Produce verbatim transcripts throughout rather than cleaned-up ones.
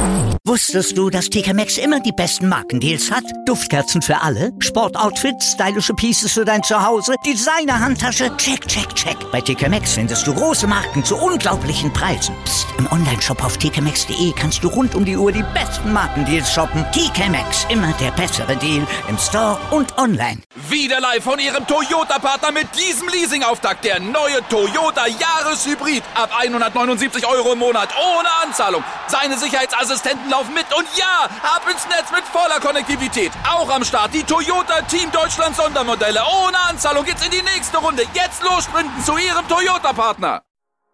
Wusstest du, dass T K Maxx immer die besten Markendeals hat? Duftkerzen für alle, Sportoutfits, stylische Pieces für dein Zuhause, Designer-Handtasche, check, check, check. Bei T K Maxx findest du große Marken zu unglaublichen Preisen. Psst. Im Onlineshop auf t k maxx punkt d e kannst du rund um die Uhr die besten Markendeals shoppen. T K Maxx, immer der bessere Deal im Store und online. Wieder live von Ihrem Toyota-Partner mit diesem Leasing-Auftakt. Der neue Toyota Jahreshybrid. Ab hundertneunundsiebzig Euro im Monat. Ohne Anzahlung. Seine Sicherheitsassistenten laufen mit. Und ja, ab ins Netz mit voller Konnektivität. Auch am Start die Toyota Team Deutschland Sondermodelle. Ohne Anzahlung geht's in die nächste Runde. Jetzt los sprinten zu Ihrem Toyota-Partner.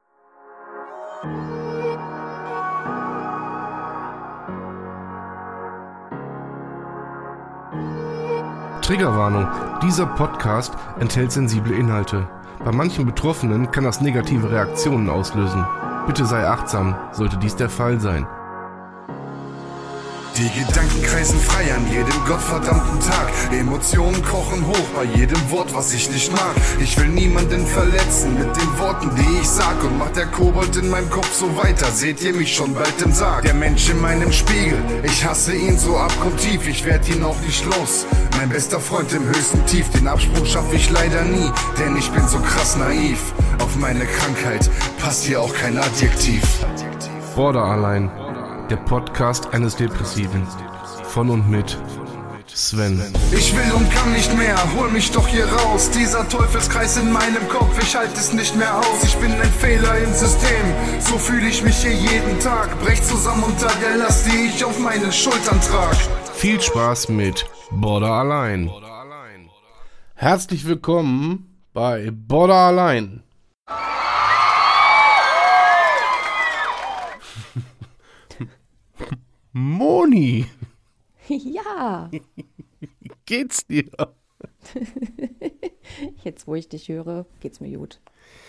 Triggerwarnung. Dieser Podcast enthält sensible Inhalte. Bei manchen Betroffenen kann das negative Reaktionen auslösen. Bitte sei achtsam, sollte dies der Fall sein. Die Gedanken kreisen frei an jedem gottverdammten Tag. Emotionen kochen hoch bei jedem Wort, was ich nicht mag. Ich will niemanden verletzen mit den Worten, die ich sag. Und macht der Kobold in meinem Kopf so weiter, seht ihr mich schon bald im Sarg. Der Mensch in meinem Spiegel, ich hasse ihn so abgrundtief. Ich werd ihn auch nicht los, mein bester Freund im höchsten Tief. Den Absprung schaff ich leider nie, denn ich bin so krass naiv. Auf meine Krankheit passt hier auch kein Adjektiv. Borderline. Der Podcast eines Depressiven. Von und mit Sven. Ich will und kann nicht mehr, hol mich doch hier raus. Dieser Teufelskreis in meinem Kopf, ich halte es nicht mehr aus. Ich bin ein Fehler im System, so fühle ich mich hier jeden Tag. Brech zusammen unter der Last, die ich auf meinen Schultern trag. Viel Spaß mit Borderline. Herzlich willkommen bei Borderline. Moni. Ja. Wie geht's dir? Jetzt, wo ich dich höre, geht's mir gut.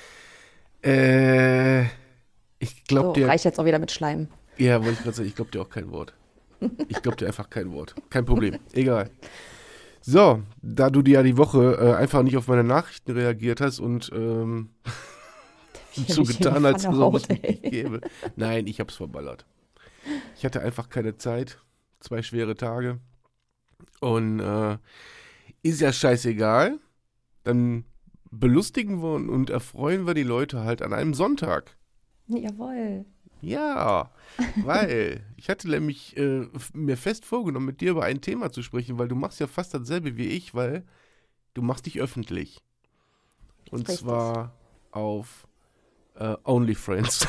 Äh, ich glaub so, dir... reicht jetzt auch wieder mit Schleim. Ja, wollte ich gerade sagen, ich glaub dir auch kein Wort. Ich glaub dir einfach kein Wort. Kein Problem. Egal. So, da du dir ja die Woche äh, einfach nicht auf meine Nachrichten reagiert hast und ähm, so getan, als ob es mich nicht gäbe. Nein, ich hab's verballert. Ich hatte einfach keine Zeit, zwei schwere Tage und äh, ist ja scheißegal, dann belustigen wir und erfreuen wir die Leute halt an einem Sonntag. Jawohl. Ja, weil ich hatte nämlich äh, mir fest vorgenommen, mit dir über ein Thema zu sprechen, weil du machst ja fast dasselbe wie ich, weil du machst dich öffentlich. Und Richtig. zwar auf äh, OnlyFriends.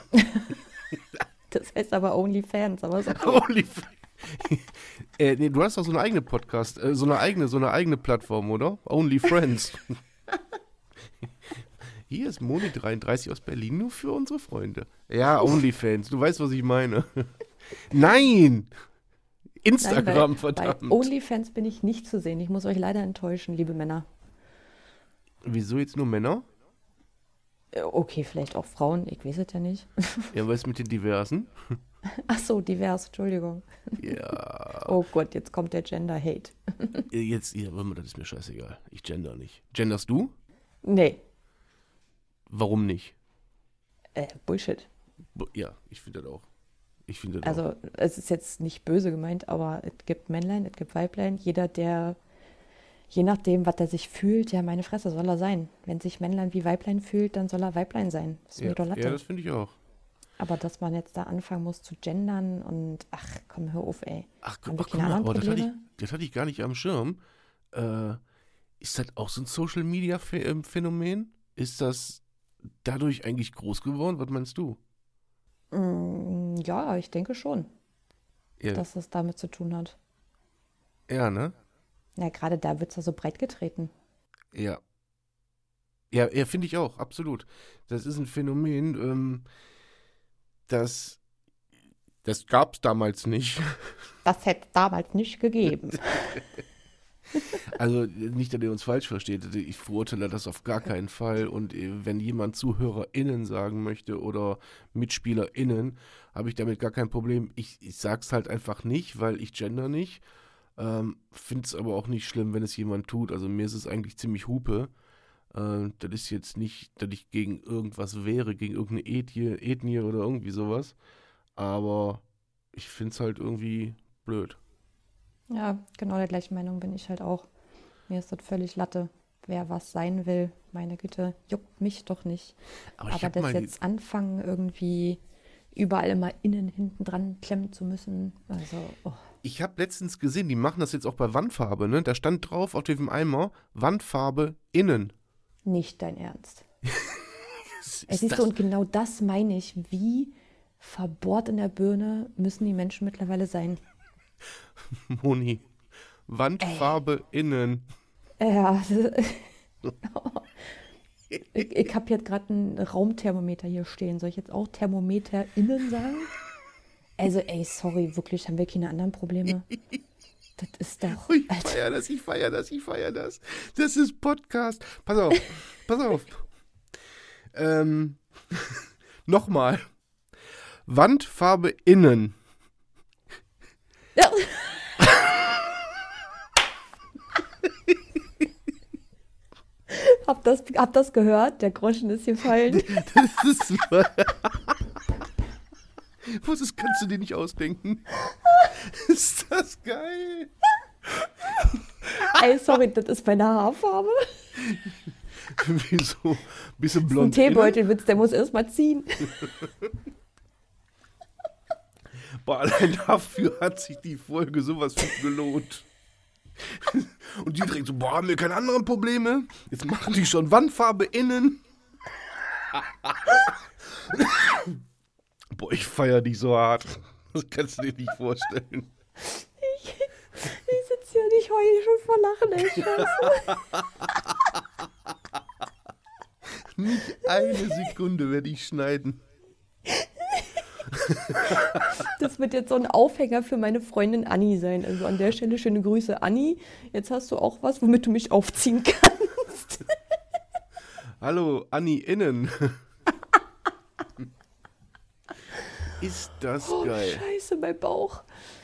Das heißt aber OnlyFans, aber so. OnlyFans. äh, nee, du hast doch so eine eigene Podcast, äh, so eine eigene, so eine eigene Plattform, oder? OnlyFriends. Hier ist Moni dreiunddreißig aus Berlin, nur für unsere Freunde. Ja, OnlyFans, du weißt, was ich meine. Nein! Instagram, Nein, bei, verdammt. Bei OnlyFans bin ich nicht zu sehen. Ich muss euch leider enttäuschen, liebe Männer. Wieso jetzt nur Männer? Okay, vielleicht auch Frauen, ich weiß es ja nicht. Ja, was mit den Diversen? Ach so, divers, Entschuldigung. Ja. Oh Gott, jetzt kommt der Gender-Hate. Jetzt, ja, das ist mir scheißegal. Ich gender nicht. Genderst du? Nee, Warum nicht? äh, Bullshit. Ja, ich finde das auch. Ich finde das Also, es ist jetzt nicht böse gemeint, aber es gibt Männlein, es gibt Weiblein. Jeder, der, je nachdem, was er sich fühlt, ja, meine Fresse, soll er sein. Wenn sich Männlein wie Weiblein fühlt, dann soll er Weiblein sein. Das ist mir ja, doch Latte. ja, das finde ich auch. Aber dass man jetzt da anfangen muss zu gendern und, ach, komm, hör auf, ey. Ach, Haben ach wir guck keine mal, anderen oh, das, hatte ich, Probleme? das hatte ich gar nicht am Schirm. Äh, ist das auch so ein Social-Media-Phänomen? Ist das dadurch eigentlich groß geworden? Was meinst du? Mm, ja, ich denke schon, Ja, dass das damit zu tun hat. ja ne? Na, gerade da wird es ja so breit getreten. Ja. Ja, ja finde ich auch, absolut. Das ist ein Phänomen, ähm, das, das gab es damals nicht. Das hätte es damals nicht gegeben. Also nicht, dass ihr uns falsch versteht, ich verurteile das auf gar keinen Fall und äh, wenn jemand ZuhörerInnen sagen möchte oder MitspielerInnen, habe ich damit gar kein Problem. Ich, ich sag's halt einfach nicht, weil ich gender nicht, ähm, finde es aber auch nicht schlimm, wenn es jemand tut. Also mir ist es eigentlich ziemlich Hupe. Äh, das ist jetzt nicht, dass ich gegen irgendwas wäre, gegen irgendeine Ethnie, Ethnie oder irgendwie sowas, aber ich finde es halt irgendwie blöd. Ja, genau der gleichen Meinung bin ich halt auch. Mir ist das völlig Latte. Wer was sein will, meine Güte, juckt mich doch nicht. Aber, ich Aber hab das mal die- jetzt anfangen, irgendwie überall immer innen, hinten dran klemmen zu müssen. Also, oh. Ich habe letztens gesehen, die machen das jetzt auch bei Wandfarbe, ne? Da stand drauf auf dem Eimer, Wandfarbe innen. Nicht dein Ernst. Was Es ist ist das? so, und genau das meine ich. Wie verbohrt in der Birne müssen die Menschen mittlerweile sein? Moni, Wandfarbe innen. Ja, ich, ich habe jetzt gerade ein Raumthermometer hier stehen. Soll ich jetzt auch Thermometer innen sagen? Also, ey, sorry, wirklich, haben wir keine anderen Probleme? Das ist doch... Ich Alter, feier das, ich feier das, ich feier das. Das ist Podcast. Pass auf, pass auf. Ähm, nochmal. Wandfarbe innen. ja. Hab das, hab das gehört? Der Groschen ist gefallen. Das ist super. Was ist, kannst du dir nicht ausdenken? Ist das geil? Ey, sorry, das ist meine Haarfarbe. Wieso? Bisschen Ein blond. innen? Teebeutelwitz, der muss erst mal ziehen. Boah, allein dafür hat sich die Folge sowas von gelohnt. Und die direkt so, boah, haben wir keine anderen Probleme? Jetzt machen die schon Wandfarbe innen. Boah, ich feier dich so hart. Das kannst du dir nicht vorstellen. Ich, ich sitze hier und ich heule schon vor Lachen, ey, Scheiße. Nicht eine Sekunde werde ich schneiden. Das wird jetzt so ein Aufhänger für meine Freundin Anni sein. Also an der Stelle schöne Grüße, Anni. Jetzt hast du auch was, womit du mich aufziehen kannst. Hallo, Anni innen. Ist das Oh, geil. Scheiße, mein Bauch.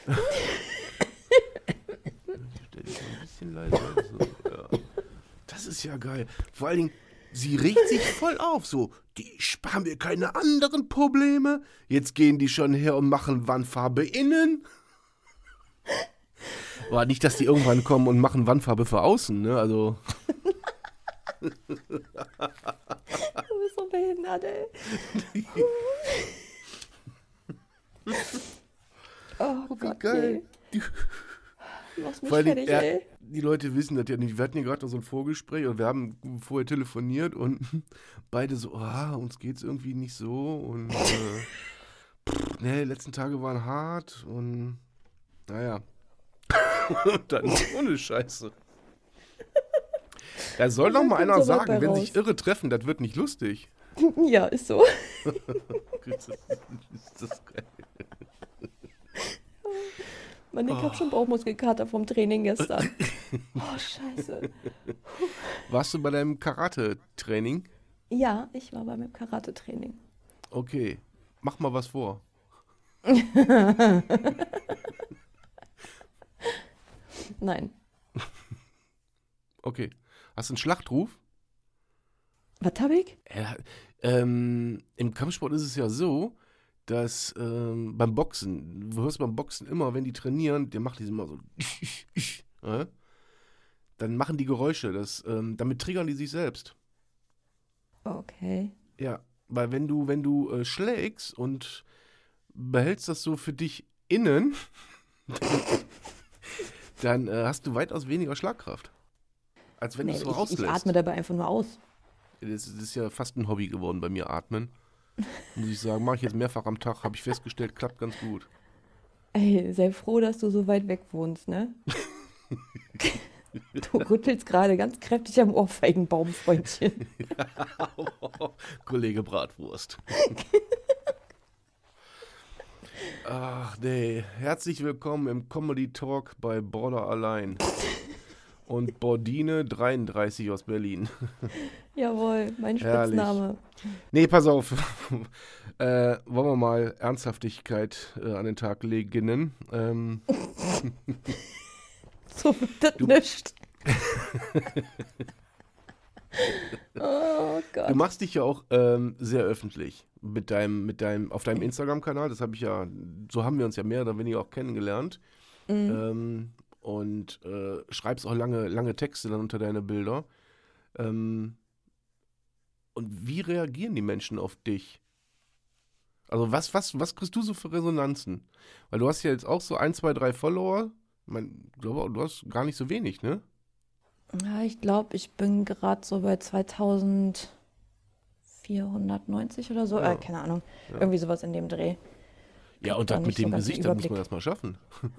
Stell dich mal ein bisschen leiser. So, ja. Das ist ja geil. Vor allen Dingen, sie regt sich voll auf. So, die sparen mir keine anderen Probleme. Jetzt gehen die schon her und machen Wandfarbe innen. Aber nicht, dass die irgendwann kommen und machen Wandfarbe für außen, ne? Also. Du bist so behindert, ey. Oh Wie Gott, geil. ey. Du machst mich Vor allen Dingen, fertig, er, ey. die Leute wissen das ja nicht. Wir hatten ja gerade noch so ein Vorgespräch und wir haben vorher telefoniert und beide so, ah, uns geht's irgendwie nicht so und äh, pff, ne, die letzten Tage waren hart und naja. Und dann ohne Scheiße. Da soll Da doch mal kommt einer so was sagen, bei wenn sich raus. Irre treffen, das wird nicht lustig. Ja, ist so. Ist das geil. Mann, ich hab schon Bauchmuskelkater vom Training gestern. Oh, scheiße. Warst du bei deinem Karate-Training? Ja, ich war bei meinem Karate-Training. Okay, mach mal was vor. Nein. Okay. Hast du einen Schlachtruf? Was hab ich? Ja, ähm, im Kampfsport ist es ja so, dass ähm, beim Boxen, du hörst beim Boxen immer, wenn die trainieren, der macht die immer so, äh? Dann machen die Geräusche, das, ähm, damit triggern die sich selbst. Okay. Ja, weil wenn du, wenn du äh, schlägst und behältst das so für dich innen, dann äh, hast du weitaus weniger Schlagkraft. Als wenn Nee, du es so ich, ich rauslässt. atme dabei einfach nur aus. Das ist, das ist ja fast ein Hobby geworden bei mir, Atmen. Muss ich sagen, mache ich jetzt mehrfach am Tag, habe ich festgestellt, klappt ganz gut. Ey, sei froh, dass du so weit weg wohnst, ne? Du rüttelst gerade ganz kräftig am Ohrfeigenbaum, Freundchen. Kollege Bratwurst. Ach nee, herzlich willkommen im Comedy Talk bei Border allein. Und Bordine dreiunddreißig aus Berlin. Jawohl, mein Herrlich. Spitzname. Nee, pass auf. äh, wollen wir mal Ernsthaftigkeit äh, an den Tag legen. Ähm, So wird das nicht. Oh Gott. Du machst dich ja auch ähm, sehr öffentlich mit deinem, mit deinem, auf deinem Instagram-Kanal. Das habe ich ja, so haben wir uns ja mehr oder weniger auch kennengelernt. Mhm. Ähm, und äh, schreibst auch lange, lange Texte dann unter deine Bilder. Ähm, und wie reagieren die Menschen auf dich? Also was, was, was kriegst du so für Resonanzen? Weil du hast ja jetzt auch so ein, zwei, drei Follower. Ich mein, glaube, du hast gar nicht so wenig, ne? Ja, ich glaube, ich bin gerade so bei zweitausendvierhundertneunzig oder so. Ja. Äh, keine Ahnung. Ja. Irgendwie sowas in dem Dreh. Ja, und Gar das nicht mit so dem ganz den Gesicht, das muss Überblick. man erstmal schaffen.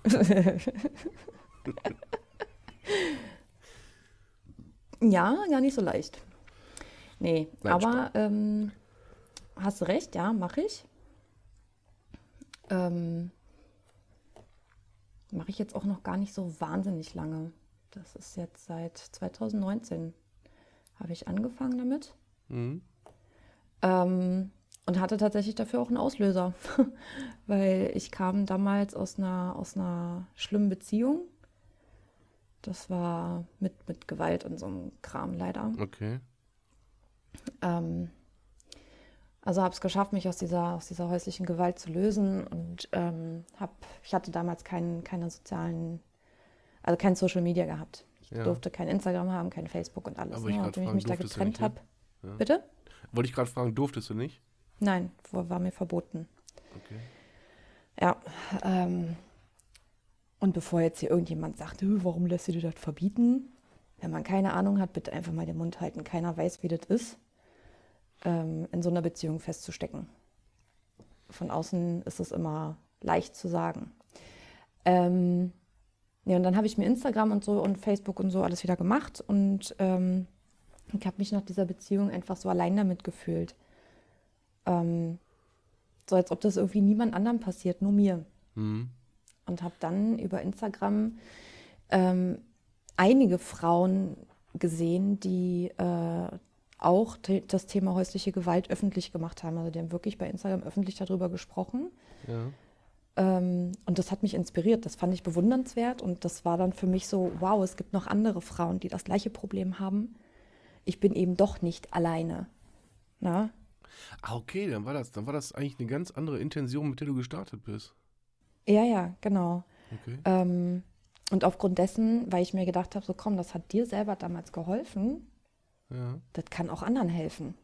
Ja, gar nicht so leicht. Nee, Nein, aber ähm, hast du recht, ja, mache ich. Ähm, mache ich jetzt auch noch gar nicht so wahnsinnig lange. Das ist jetzt seit zweitausendneunzehn habe ich angefangen damit. Mhm. Ähm, und hatte tatsächlich dafür auch einen Auslöser, weil ich kam damals aus einer, aus einer schlimmen Beziehung. Das war mit, mit Gewalt und so einem Kram leider. Okay. Ähm, also habe es geschafft, mich aus dieser, aus dieser häuslichen Gewalt zu lösen und ähm, hab, ich hatte damals keinen, keine sozialen, also kein Social Media gehabt. Ich Ja. durfte kein Instagram haben, kein Facebook und alles. Aber ich Ne? grad Nachdem ich fragen, mich da durftest du getrennt nicht, ne? habe. Ja. Bitte? Wollte ich gerade fragen, durftest du nicht? Nein, war war mir verboten. Okay. Ja, ähm, und bevor jetzt hier irgendjemand sagt, "Hö, warum lässt du dir das verbieten? Wenn man keine Ahnung hat, bitte einfach mal den Mund halten. Keiner weiß, wie das ist, ähm, in so einer Beziehung festzustecken. Von außen ist es immer leicht zu sagen. Ähm, ja, und dann habe ich mir Instagram und so und Facebook und so alles wieder gemacht und ähm, ich habe mich nach dieser Beziehung einfach so allein damit gefühlt. Ähm, so als ob das irgendwie niemand anderem passiert, nur mir. Mhm. Und habe dann über Instagram ähm, einige Frauen gesehen, die äh, auch te- das Thema häusliche Gewalt öffentlich gemacht haben. Also die haben wirklich bei Instagram öffentlich darüber gesprochen. Ja. Ähm, und das hat mich inspiriert. Das fand ich bewundernswert. Und das war dann für mich so, wow, es gibt noch andere Frauen, die das gleiche Problem haben. Ich bin eben doch nicht alleine. Na? Ah, okay, dann war das, dann war das eigentlich eine ganz andere Intention, mit der du gestartet bist. Ja, ja, genau. Okay. Ähm, und aufgrund dessen, weil ich mir gedacht habe, so komm, das hat dir selber damals geholfen, Ja. das kann auch anderen helfen.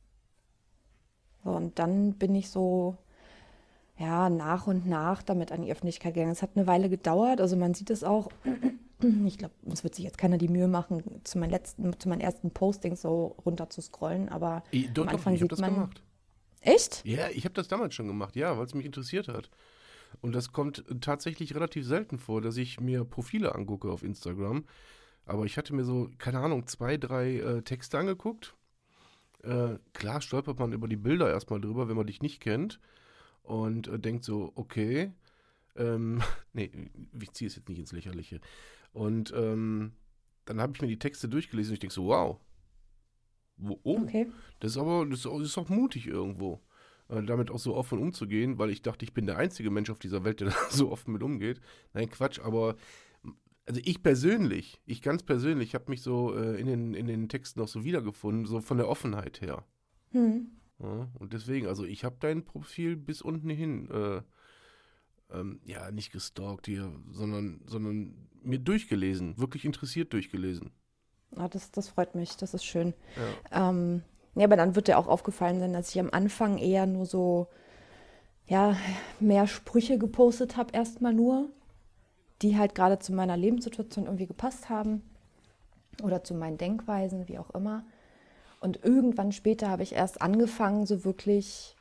So, und dann bin ich so, ja, nach und nach damit an die Öffentlichkeit gegangen. Es hat eine Weile gedauert, also man sieht es auch, ich glaube, es wird sich jetzt keiner die Mühe machen, zu meinen letzten, zu meinen ersten Postings so runter zu scrollen, aber Ich, doch, am doch, Anfang ich habe sieht das man. gemacht. Echt? Ja, ich habe das damals schon gemacht, ja, weil es mich interessiert hat. Und das kommt tatsächlich relativ selten vor, dass ich mir Profile angucke auf Instagram. Aber ich hatte mir so, keine Ahnung, zwei, drei äh, Texte angeguckt. Äh, klar stolpert man über die Bilder erstmal drüber, wenn man dich nicht kennt. Und äh, denkt so, okay, ähm, nee, ich ziehe es jetzt nicht ins Lächerliche. Und ähm, dann habe ich mir die Texte durchgelesen und ich denke so, wow. Wo, oh, Okay. das ist aber, das ist auch, das ist auch mutig irgendwo, äh, damit auch so offen umzugehen, weil ich dachte, ich bin der einzige Mensch auf dieser Welt, der da so offen mit umgeht. Nein, Quatsch, aber also ich persönlich, ich ganz persönlich, habe mich so äh, in, den, in den Texten auch so wiedergefunden, so von der Offenheit her. Hm. Ja, und deswegen, also ich habe dein Profil bis unten hin, äh, ähm, ja, nicht gestalkt hier, sondern, sondern mir durchgelesen, wirklich interessiert durchgelesen. Ah, das, das freut mich, das ist schön. Ja. Ähm, ja, aber dann wird dir auch aufgefallen sein, dass ich am Anfang eher nur so, ja, mehr Sprüche gepostet habe, erstmal nur, die halt gerade zu meiner Lebenssituation irgendwie gepasst haben oder zu meinen Denkweisen, wie auch immer. Und irgendwann später habe ich erst angefangen, so wirklich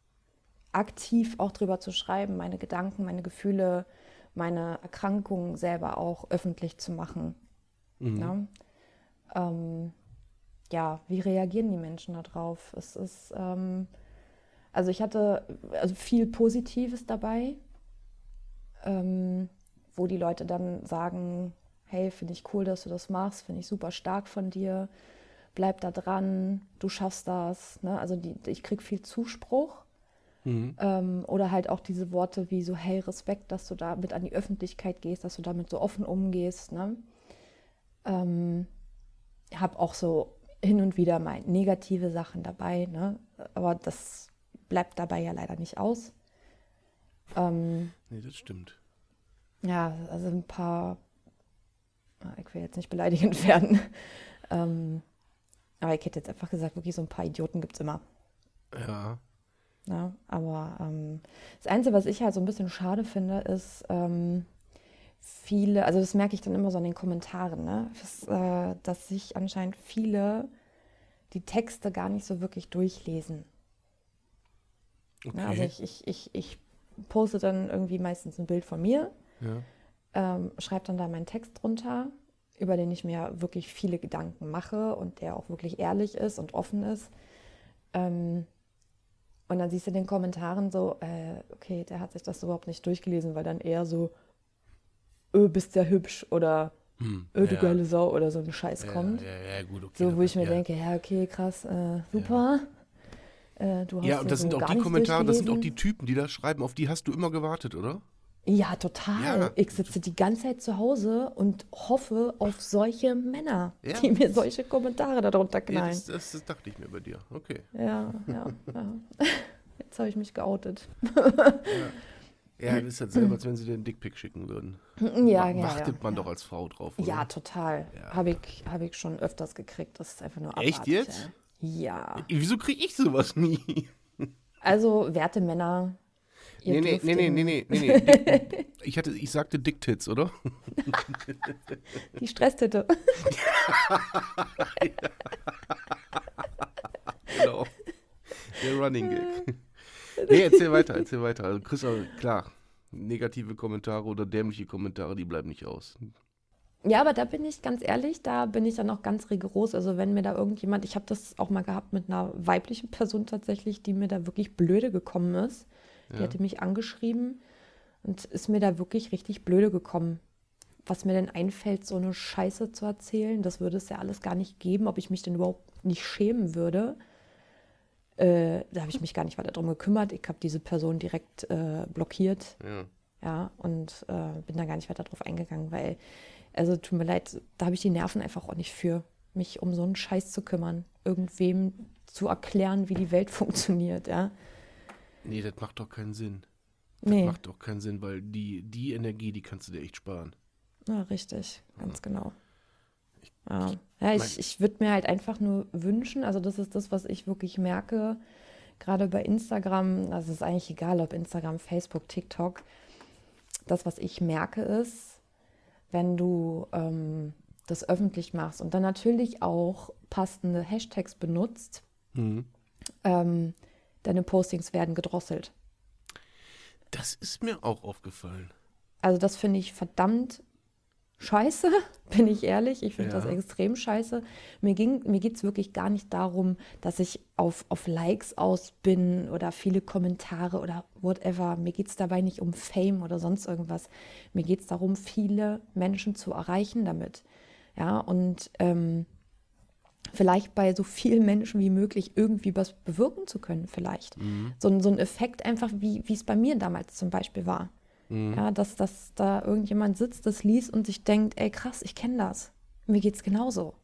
aktiv auch drüber zu schreiben, meine Gedanken, meine Gefühle, meine Erkrankungen selber auch öffentlich zu machen. Mhm. Ja? Ähm, ja, wie reagieren die Menschen darauf? Es ist, ähm, also ich hatte also viel Positives dabei, ähm, wo die Leute dann sagen, hey, finde ich cool, dass du das machst, finde ich super stark von dir, bleib da dran, du schaffst das. Ne? Also die, ich kriege viel Zuspruch. Mhm. Ähm, oder halt auch diese Worte wie so, hey, Respekt, dass du damit an die Öffentlichkeit gehst, dass du damit so offen umgehst. Ne? Ähm, habe auch so hin und wieder mal negative Sachen dabei, ne? Aber das bleibt dabei ja leider nicht aus. Ähm, Nee, das stimmt. ja, also ein paar, ich will jetzt nicht beleidigend werden, ähm, aber ich hätte jetzt einfach gesagt, wirklich so ein paar Idioten gibt es immer. Ja. Ja, aber ähm, das Einzige, was ich halt so ein bisschen schade finde, ist ähm, viele, also das merke ich dann immer so an den Kommentaren, ne? Das, äh, dass sich anscheinend viele die Texte gar nicht so wirklich durchlesen. Okay. Ne? Also ich, ich, ich, ich poste dann irgendwie meistens ein Bild von mir, Ja. ähm, schreibe dann da meinen Text drunter, über den ich mir wirklich viele Gedanken mache und der auch wirklich ehrlich ist und offen ist. Ähm, Und dann siehst du in den Kommentaren so, äh, okay, der hat sich das überhaupt nicht durchgelesen, weil dann eher so, öh, bist ja hübsch oder Hm, öh, du ja. geile Sau oder so ein Scheiß Ja, kommt. ja, ja, gut, okay. So, wo ich mir ja. denke, ja, okay, krass, äh, super. Äh, du hast Ja, und das dir sind so auch gar die nichts Kommentare, das sind auch die durchgelesen. Typen, die das schreiben, auf die hast du immer gewartet, oder? Ja, total. Ja. Ich sitze die ganze Zeit zu Hause und hoffe auf solche Männer, Ja. die mir solche Kommentare darunter Ja, knallen. das, das, das dachte ich mir bei dir. Okay. Ja, ja, ja. Jetzt habe ich mich geoutet. Ja, das ist halt selber, als wenn sie dir einen Dickpick schicken würden. Ja, Wa- ja, Wartet ja, man ja. doch als Frau drauf, oder? Ja, total. Ja. Habe ich, hab ich schon öfters gekriegt. Das ist einfach nur Echt abartig, jetzt? Ja. Ja. Wieso kriege ich sowas nie? Also, werte Männer, ihr Nee, nee, dürft nee, nee, in- nee, nee, nee, nee. Dick, ich, hatte, ich sagte Dicktits, oder? Die Stresstitte. Genau. Der Running Gag. Nee, erzähl weiter, erzähl weiter. Also, Chris, aber klar, negative Kommentare oder dämliche Kommentare, die bleiben nicht aus. Ja, aber da bin ich ganz ehrlich, da bin ich dann auch ganz rigoros. Also wenn mir da irgendjemand, ich habe das auch mal gehabt mit einer weiblichen Person tatsächlich, die mir da wirklich blöde gekommen ist. Die Ja. hatte mich angeschrieben und ist mir da wirklich richtig blöde gekommen. Was mir denn einfällt, so eine Scheiße zu erzählen, das würde es ja alles gar nicht geben, ob ich mich denn überhaupt nicht schämen würde. Äh, da habe ich mich gar nicht weiter drum gekümmert. Ich habe diese Person direkt äh, blockiert. Ja. Ja, und äh, bin da gar nicht weiter drauf eingegangen, weil, also tut mir leid, da habe ich die Nerven einfach auch nicht für, mich um so einen Scheiß zu kümmern, irgendwem zu erklären, wie die Welt funktioniert, ja. Nee, das macht doch keinen Sinn. Das Nee, macht doch keinen Sinn, weil die, die Energie, die kannst du dir echt sparen. ja, richtig, ganz genau. Ja, ja mein- ich, ich würde mir halt einfach nur wünschen, also das ist das, was ich wirklich merke, gerade bei Instagram, also es ist eigentlich egal, ob Instagram, Facebook, TikTok, das, was ich merke, ist, wenn du ähm, das öffentlich machst und dann natürlich auch passende Hashtags benutzt, Mhm. ähm, deine Postings werden gedrosselt. Das ist mir auch aufgefallen. Also das finde ich verdammt scheiße, bin ich ehrlich. Ich finde Ja. das extrem scheiße. Mir ging, mir geht es wirklich gar nicht darum, dass ich auf, auf Likes aus bin oder viele Kommentare oder whatever. Mir geht es dabei nicht um Fame oder sonst irgendwas. Mir geht es darum, viele Menschen zu erreichen damit. Ja, und ähm, vielleicht bei so vielen Menschen wie möglich irgendwie was bewirken zu können, vielleicht. So, ein- so ein Effekt einfach, wie wie es bei mir damals zum Beispiel war. Ja, dass, dass da irgendjemand sitzt, das liest und sich denkt, ey krass, ich kenne das. Mir geht's genauso.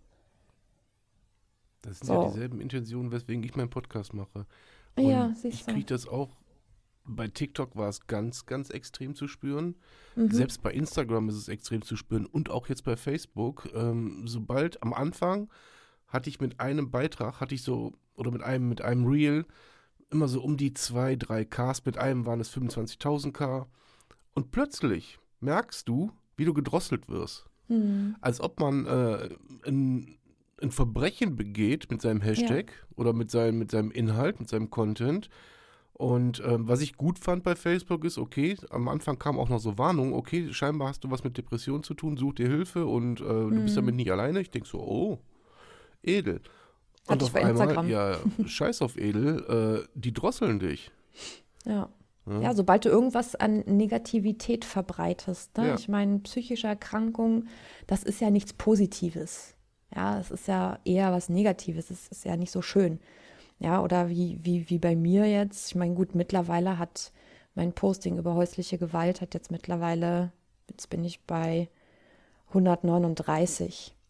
Das sind So. ja dieselben Intentionen, weswegen ich meinen Podcast mache. Und Ja, ich siehst du. kriege das auch, bei TikTok war es ganz, ganz extrem zu spüren. Mhm. Selbst bei Instagram ist es extrem zu spüren und auch jetzt bei Facebook. Ähm, sobald am Anfang hatte ich mit einem Beitrag, hatte ich so, oder mit einem, mit einem Reel, immer so um die zwei, drei Ks, mit einem waren es fünfundzwanzigtausend K. Und plötzlich merkst du, wie du gedrosselt wirst. Hm. Als ob man äh, ein, ein Verbrechen begeht mit seinem Hashtag oder mit seinem, mit seinem Inhalt, mit seinem Content. Und ähm, was ich gut fand bei Facebook ist, okay, am Anfang kam auch noch so Warnung, okay, scheinbar hast du was mit Depressionen zu tun, such dir Hilfe und äh, du bist damit nicht alleine. Ich denke so, oh, edel. Hatte ich bei Instagram. ja, scheiß auf edel, äh, die drosseln dich. Ja. Ja, sobald du irgendwas an Negativität verbreitest, ne? Ja. Ich meine, psychische Erkrankung, das ist ja nichts Positives. Ja, es ist ja eher was Negatives, es ist ja nicht so schön. Ja, oder wie, wie, wie bei mir jetzt, ich meine, gut, mittlerweile hat mein Posting über häusliche Gewalt hat jetzt mittlerweile, jetzt bin ich bei hundertneununddreißig.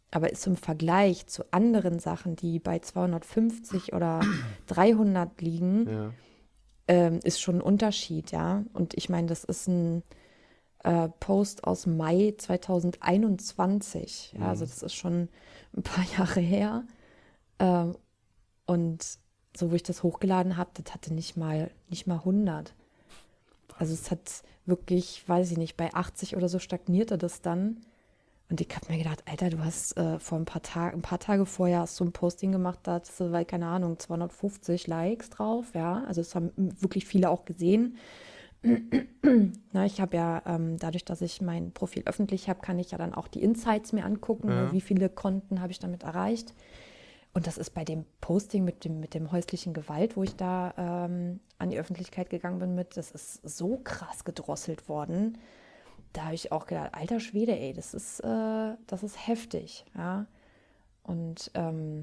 aber ist im Vergleich zu anderen Sachen, die bei zweihundertfünfzig oder dreihundert liegen, Ja. ähm, ist schon ein Unterschied, ja. Und ich meine, das ist ein äh, Post aus Mai zweitausendeinundzwanzig. Ja, also das ist schon ein paar Jahre her. Ähm, und so, wo ich das hochgeladen habe, das hatte nicht mal, nicht mal hundert. Also es hat wirklich, weiß ich nicht, bei achtzig oder so stagnierte das dann. Und ich habe mir gedacht, Alter, du hast äh, vor ein paar Tagen, ein paar Tage vorher hast du ein Posting gemacht, da hattest du, weil, keine Ahnung, zweihundertfünfzig Likes drauf, ja. Also es haben wirklich viele auch gesehen. Na, ich habe ja, ähm, dadurch, dass ich mein Profil öffentlich habe, kann ich ja dann auch die Insights mir angucken, Ja. ne, wie viele Konten habe ich damit erreicht. Und das ist bei dem Posting mit dem, mit dem häuslichen Gewalt, wo ich da ähm, an die Öffentlichkeit gegangen bin mit, das ist so krass gedrosselt worden. Da habe ich auch gedacht, alter Schwede, ey, das ist, äh, das ist heftig, ja. Und ähm,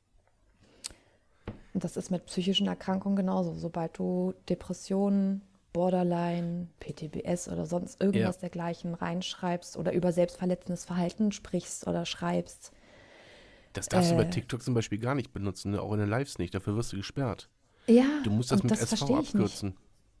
das ist mit psychischen Erkrankungen genauso. Sobald du Depressionen, Borderline, P T B S oder sonst irgendwas Ja. dergleichen reinschreibst oder über selbstverletzendes Verhalten sprichst oder schreibst, Das darfst du bei Äh. TikTok zum Beispiel gar nicht benutzen, ne? Auch in den Lives nicht. Dafür wirst du gesperrt. ja, Du musst das und mit das S V verstehe ich nicht. abkürzen.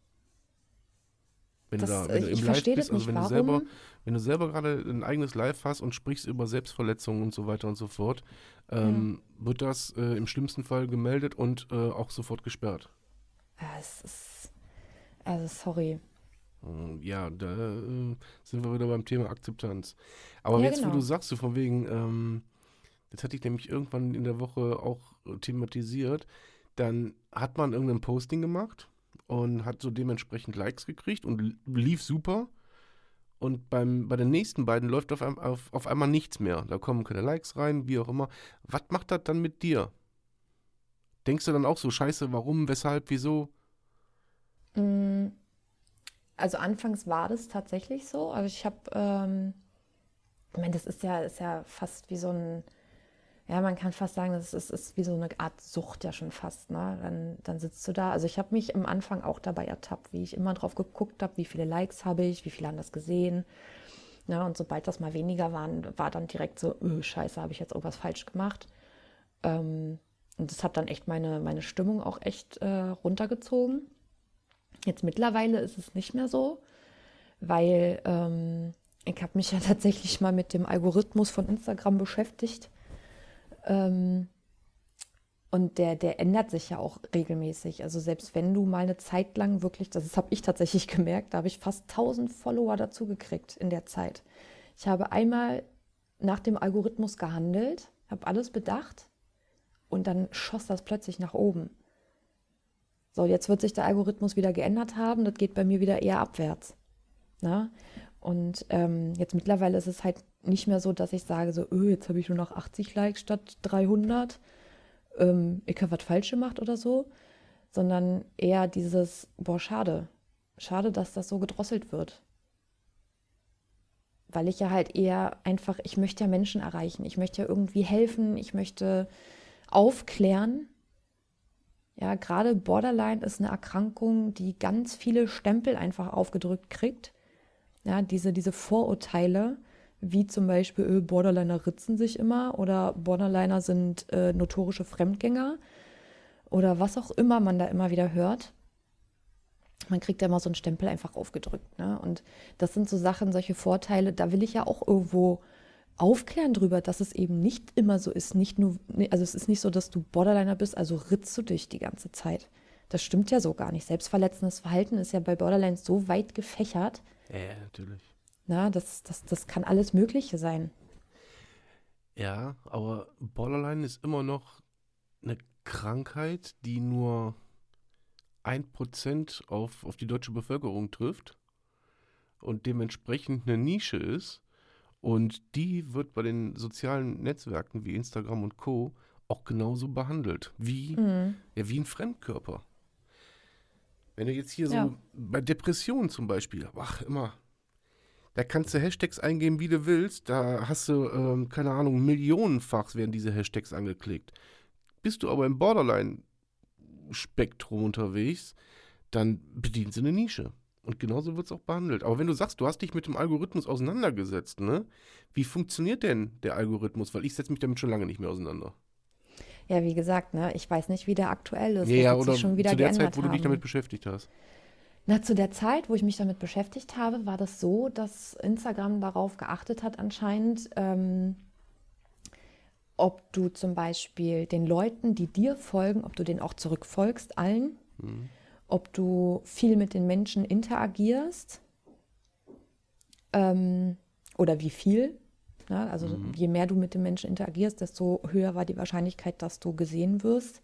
Wenn Das, du da, äh, wenn du ich im Live verstehe das bist, also nicht. wenn du selber, Warum? wenn du selber gerade ein eigenes Live hast und sprichst über Selbstverletzungen und so weiter und so fort, ähm, wird das äh, im schlimmsten Fall gemeldet und äh, auch sofort gesperrt. Ja, es ist, also sorry. Äh, Ja, da äh, sind wir wieder beim Thema Akzeptanz. Aber Ja, jetzt, wo genau. du sagst, so von wegen, ähm, das hatte ich nämlich irgendwann in der Woche auch äh, thematisiert, dann hat man irgendein Posting gemacht und hat so dementsprechend Likes gekriegt und l- lief super. Und beim, bei den nächsten beiden läuft auf, ein, auf, auf einmal nichts mehr. Da kommen keine Likes rein, wie auch immer. Was macht das dann mit dir? Denkst du dann auch so, scheiße, warum, weshalb, wieso? Mm, Also anfangs war das tatsächlich so. Also ich habe, ähm, ich meine, das ist ja, ist ja fast wie so ein, ja, man kann fast sagen, das ist, ist wie so eine Art Sucht ja schon fast, ne? Dann, dann sitzt du da. Also ich habe mich am Anfang auch dabei ertappt, wie ich immer drauf geguckt habe, wie viele Likes habe ich, wie viele haben das gesehen. Ja, und sobald das mal weniger waren, war dann direkt so, öh, scheiße, habe ich jetzt irgendwas falsch gemacht. Ähm, und das hat dann echt meine, meine Stimmung auch echt äh, runtergezogen. Jetzt mittlerweile ist es nicht mehr so, weil ähm, ich habe mich ja tatsächlich mal mit dem Algorithmus von Instagram beschäftigt. Ähm, und der, der ändert sich ja auch regelmäßig. Also selbst wenn du mal eine Zeit lang wirklich, das habe ich tatsächlich gemerkt, da habe ich fast tausend Follower dazu gekriegt in der Zeit. Ich habe einmal nach dem Algorithmus gehandelt, habe alles bedacht und dann schoss das plötzlich nach oben. So, jetzt wird sich der Algorithmus wieder geändert haben. Das geht bei mir wieder eher abwärts. Na? Und ähm, jetzt mittlerweile ist es halt nicht mehr so, dass ich sage, so, öh, jetzt habe ich nur noch achtzig Likes statt dreihundert. Ähm, ich habe was falsch gemacht oder so. Sondern eher dieses, boah, schade. Schade, dass das so gedrosselt wird. Weil ich ja halt eher einfach, ich möchte ja Menschen erreichen. Ich möchte ja irgendwie helfen. Ich möchte aufklären. Ja, gerade Borderline ist eine Erkrankung, die ganz viele Stempel einfach aufgedrückt kriegt. Ja, diese, diese Vorurteile, wie zum Beispiel, äh, Borderliner ritzen sich immer oder Borderliner sind äh, notorische Fremdgänger oder was auch immer man da immer wieder hört. Man kriegt ja immer so einen Stempel einfach aufgedrückt. Ne? Und das sind so Sachen, solche Vorteile, da will ich ja auch irgendwo aufklären drüber, dass es eben nicht immer so ist. Nicht nur, also es ist nicht so, dass du Borderliner bist, also ritzt du dich die ganze Zeit. Das stimmt ja so gar nicht. Selbstverletzendes Verhalten ist ja bei Borderline so weit gefächert. Ja, natürlich. Na, das, das, das kann alles Mögliche sein. Ja, aber Borderline ist immer noch eine Krankheit, die nur ein Prozent auf, auf die deutsche Bevölkerung trifft und dementsprechend eine Nische ist. Und die wird bei den sozialen Netzwerken wie Instagram und Co. auch genauso behandelt, wie, Mhm. ja, wie ein Fremdkörper. Wenn du jetzt hier so Ja. bei Depressionen zum Beispiel, ach, immer, da kannst du Hashtags eingeben, wie du willst, da hast du, ähm, keine Ahnung, millionenfach werden diese Hashtags angeklickt. Bist du aber im Borderline-Spektrum unterwegs, dann bedienen sie eine Nische. Und genauso wird es auch behandelt. Aber wenn du sagst, du hast dich mit dem Algorithmus auseinandergesetzt, ne? Wie funktioniert denn der Algorithmus? Weil ich setze mich damit schon lange nicht mehr auseinander. Ja, wie gesagt, ne, ich weiß nicht, wie der aktuell ist. Ja, Der ja, wird sich oder schon wieder zu der geändert Zeit, wo du dich haben. damit beschäftigt hast. Na, zu der Zeit, wo ich mich damit beschäftigt habe, war das so, dass Instagram darauf geachtet hat anscheinend, ähm, ob du zum Beispiel den Leuten, die dir folgen, ob du denen auch zurückfolgst, allen, Mhm. ob du viel mit den Menschen interagierst ähm, oder wie viel. Ja, also Mhm. je mehr du mit den Menschen interagierst, desto höher war die Wahrscheinlichkeit, dass du gesehen wirst.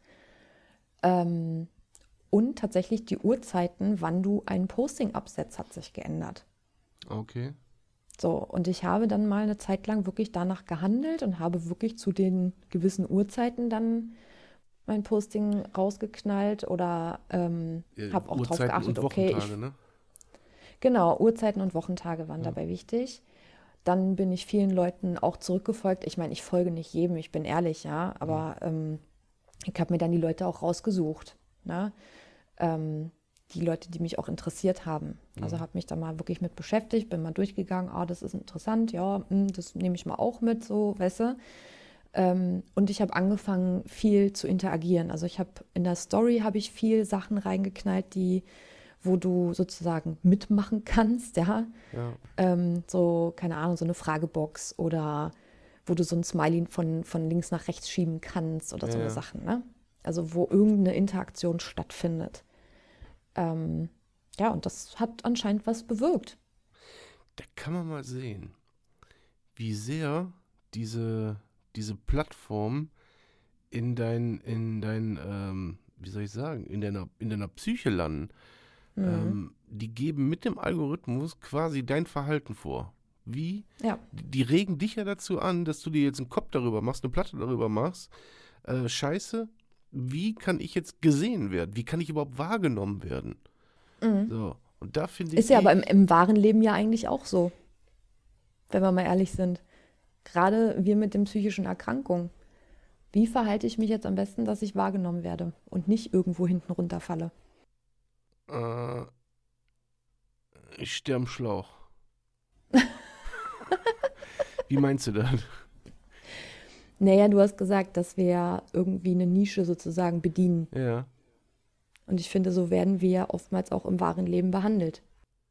Ähm, und tatsächlich die Uhrzeiten, wann du ein Posting absetzt, hat sich geändert. Okay. So, und ich habe dann mal eine Zeit lang wirklich danach gehandelt und habe wirklich zu den gewissen Uhrzeiten dann mein Posting rausgeknallt oder ähm, Äh, habe auch drauf Uhrzeiten geachtet, und okay, Wochentage, ich, ne? genau, Uhrzeiten und Wochentage waren Ja. dabei wichtig. Dann bin ich vielen Leuten auch zurückgefolgt. Ich meine, ich folge nicht jedem, ich bin ehrlich, ja, aber ähm, ich habe mir dann die Leute auch rausgesucht, ne? Ähm, die Leute, die mich auch interessiert haben. Also habe mich da mal wirklich mit beschäftigt, bin mal durchgegangen, ah, das ist interessant, ja, hm, das nehme ich mal auch mit, so, weißt du. Ähm, und ich habe angefangen, viel zu interagieren. Also ich habe in der Story habe ich viel Sachen reingeknallt, die, wo du sozusagen mitmachen kannst, ja. Ja. Ähm, so, keine Ahnung, so eine Fragebox oder wo du so ein Smiley von, von links nach rechts schieben kannst oder Ja, so eine ja. Sachen, ne? Also wo irgendeine Interaktion stattfindet. Ähm, ja, und das hat anscheinend was bewirkt. Da kann man mal sehen, wie sehr diese, diese Plattform in dein, in dein, ähm, wie soll ich sagen, in deiner, in deiner Psyche landen. Ähm, die geben mit dem Algorithmus quasi dein Verhalten vor. Wie? Ja, Die, die regen dich ja dazu an, dass du dir jetzt einen Kopf darüber machst, eine Platte darüber machst. Äh, Scheiße, wie kann ich jetzt gesehen werden? Wie kann ich überhaupt wahrgenommen werden? So, und da finde ich. ist ja aber im, im wahren Leben ja eigentlich auch so, wenn wir mal ehrlich sind. Gerade wir mit den psychischen Erkrankungen. Wie verhalte ich mich jetzt am besten, dass ich wahrgenommen werde und nicht irgendwo hinten runterfalle? Äh, ich stehe am Schlauch. Wie meinst du das? Naja, du hast gesagt, dass wir ja irgendwie eine Nische sozusagen bedienen. Ja. Und ich finde, so werden wir ja oftmals auch im wahren Leben behandelt.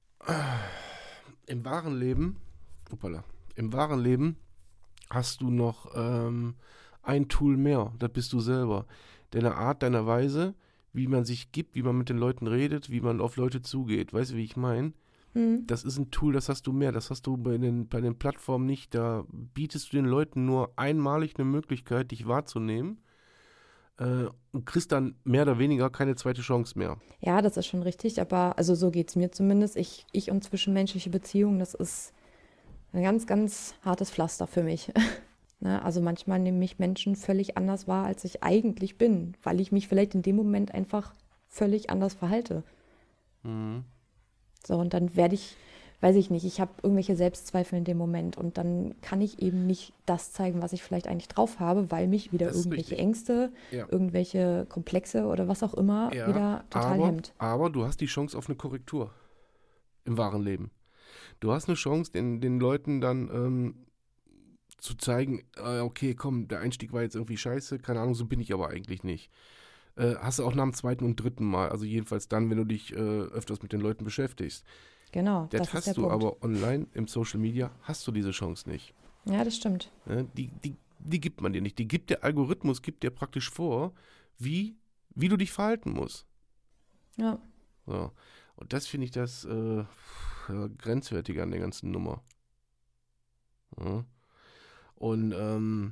Im wahren Leben, hoppala, im wahren Leben hast du noch ähm, ein Tool mehr. Das bist du selber. Deine Art, deine Weise, wie man sich gibt, wie man mit den Leuten redet, wie man auf Leute zugeht. Weißt du, wie ich meine? Das ist ein Tool, das hast du mehr. Das hast du bei den, bei den Plattformen nicht. Da bietest du den Leuten nur einmalig eine Möglichkeit, dich wahrzunehmen. Äh, und kriegst dann mehr oder weniger keine zweite Chance mehr. Ja, das ist schon richtig, aber also so geht es mir zumindest. Ich, ich und zwischenmenschliche Beziehungen, das ist ein ganz, ganz hartes Pflaster für mich. Ne, also manchmal nehme ich Menschen völlig anders wahr, als ich eigentlich bin, weil ich mich vielleicht in dem Moment einfach völlig anders verhalte. Mhm. So, und dann werde ich, weiß ich nicht, ich habe irgendwelche Selbstzweifel in dem Moment und dann kann ich eben nicht das zeigen, was ich vielleicht eigentlich drauf habe, weil mich wieder Das ist irgendwelche richtig. Ängste, Ja. irgendwelche Komplexe oder was auch immer Ja, wieder total aber, hemmt. aber du hast die Chance auf eine Korrektur im wahren Leben. Du hast eine Chance, den, den Leuten dann ähm, zu zeigen, äh, okay, komm, der Einstieg war jetzt irgendwie scheiße, keine Ahnung, so bin ich aber eigentlich nicht. Äh, hast du auch nach dem zweiten und dritten Mal, also jedenfalls dann, wenn du dich äh, öfters mit den Leuten beschäftigst. Genau, Das, das ist hast der du Punkt. aber online im Social Media, hast du diese Chance nicht. Ja, das stimmt. Ja, die, die, die gibt man dir nicht. Die gibt der Algorithmus, gibt dir praktisch vor, wie, wie du dich verhalten musst. Ja. So. Und das finde ich das äh, ja, Grenzwertige an der ganzen Nummer. Ja. Und ähm,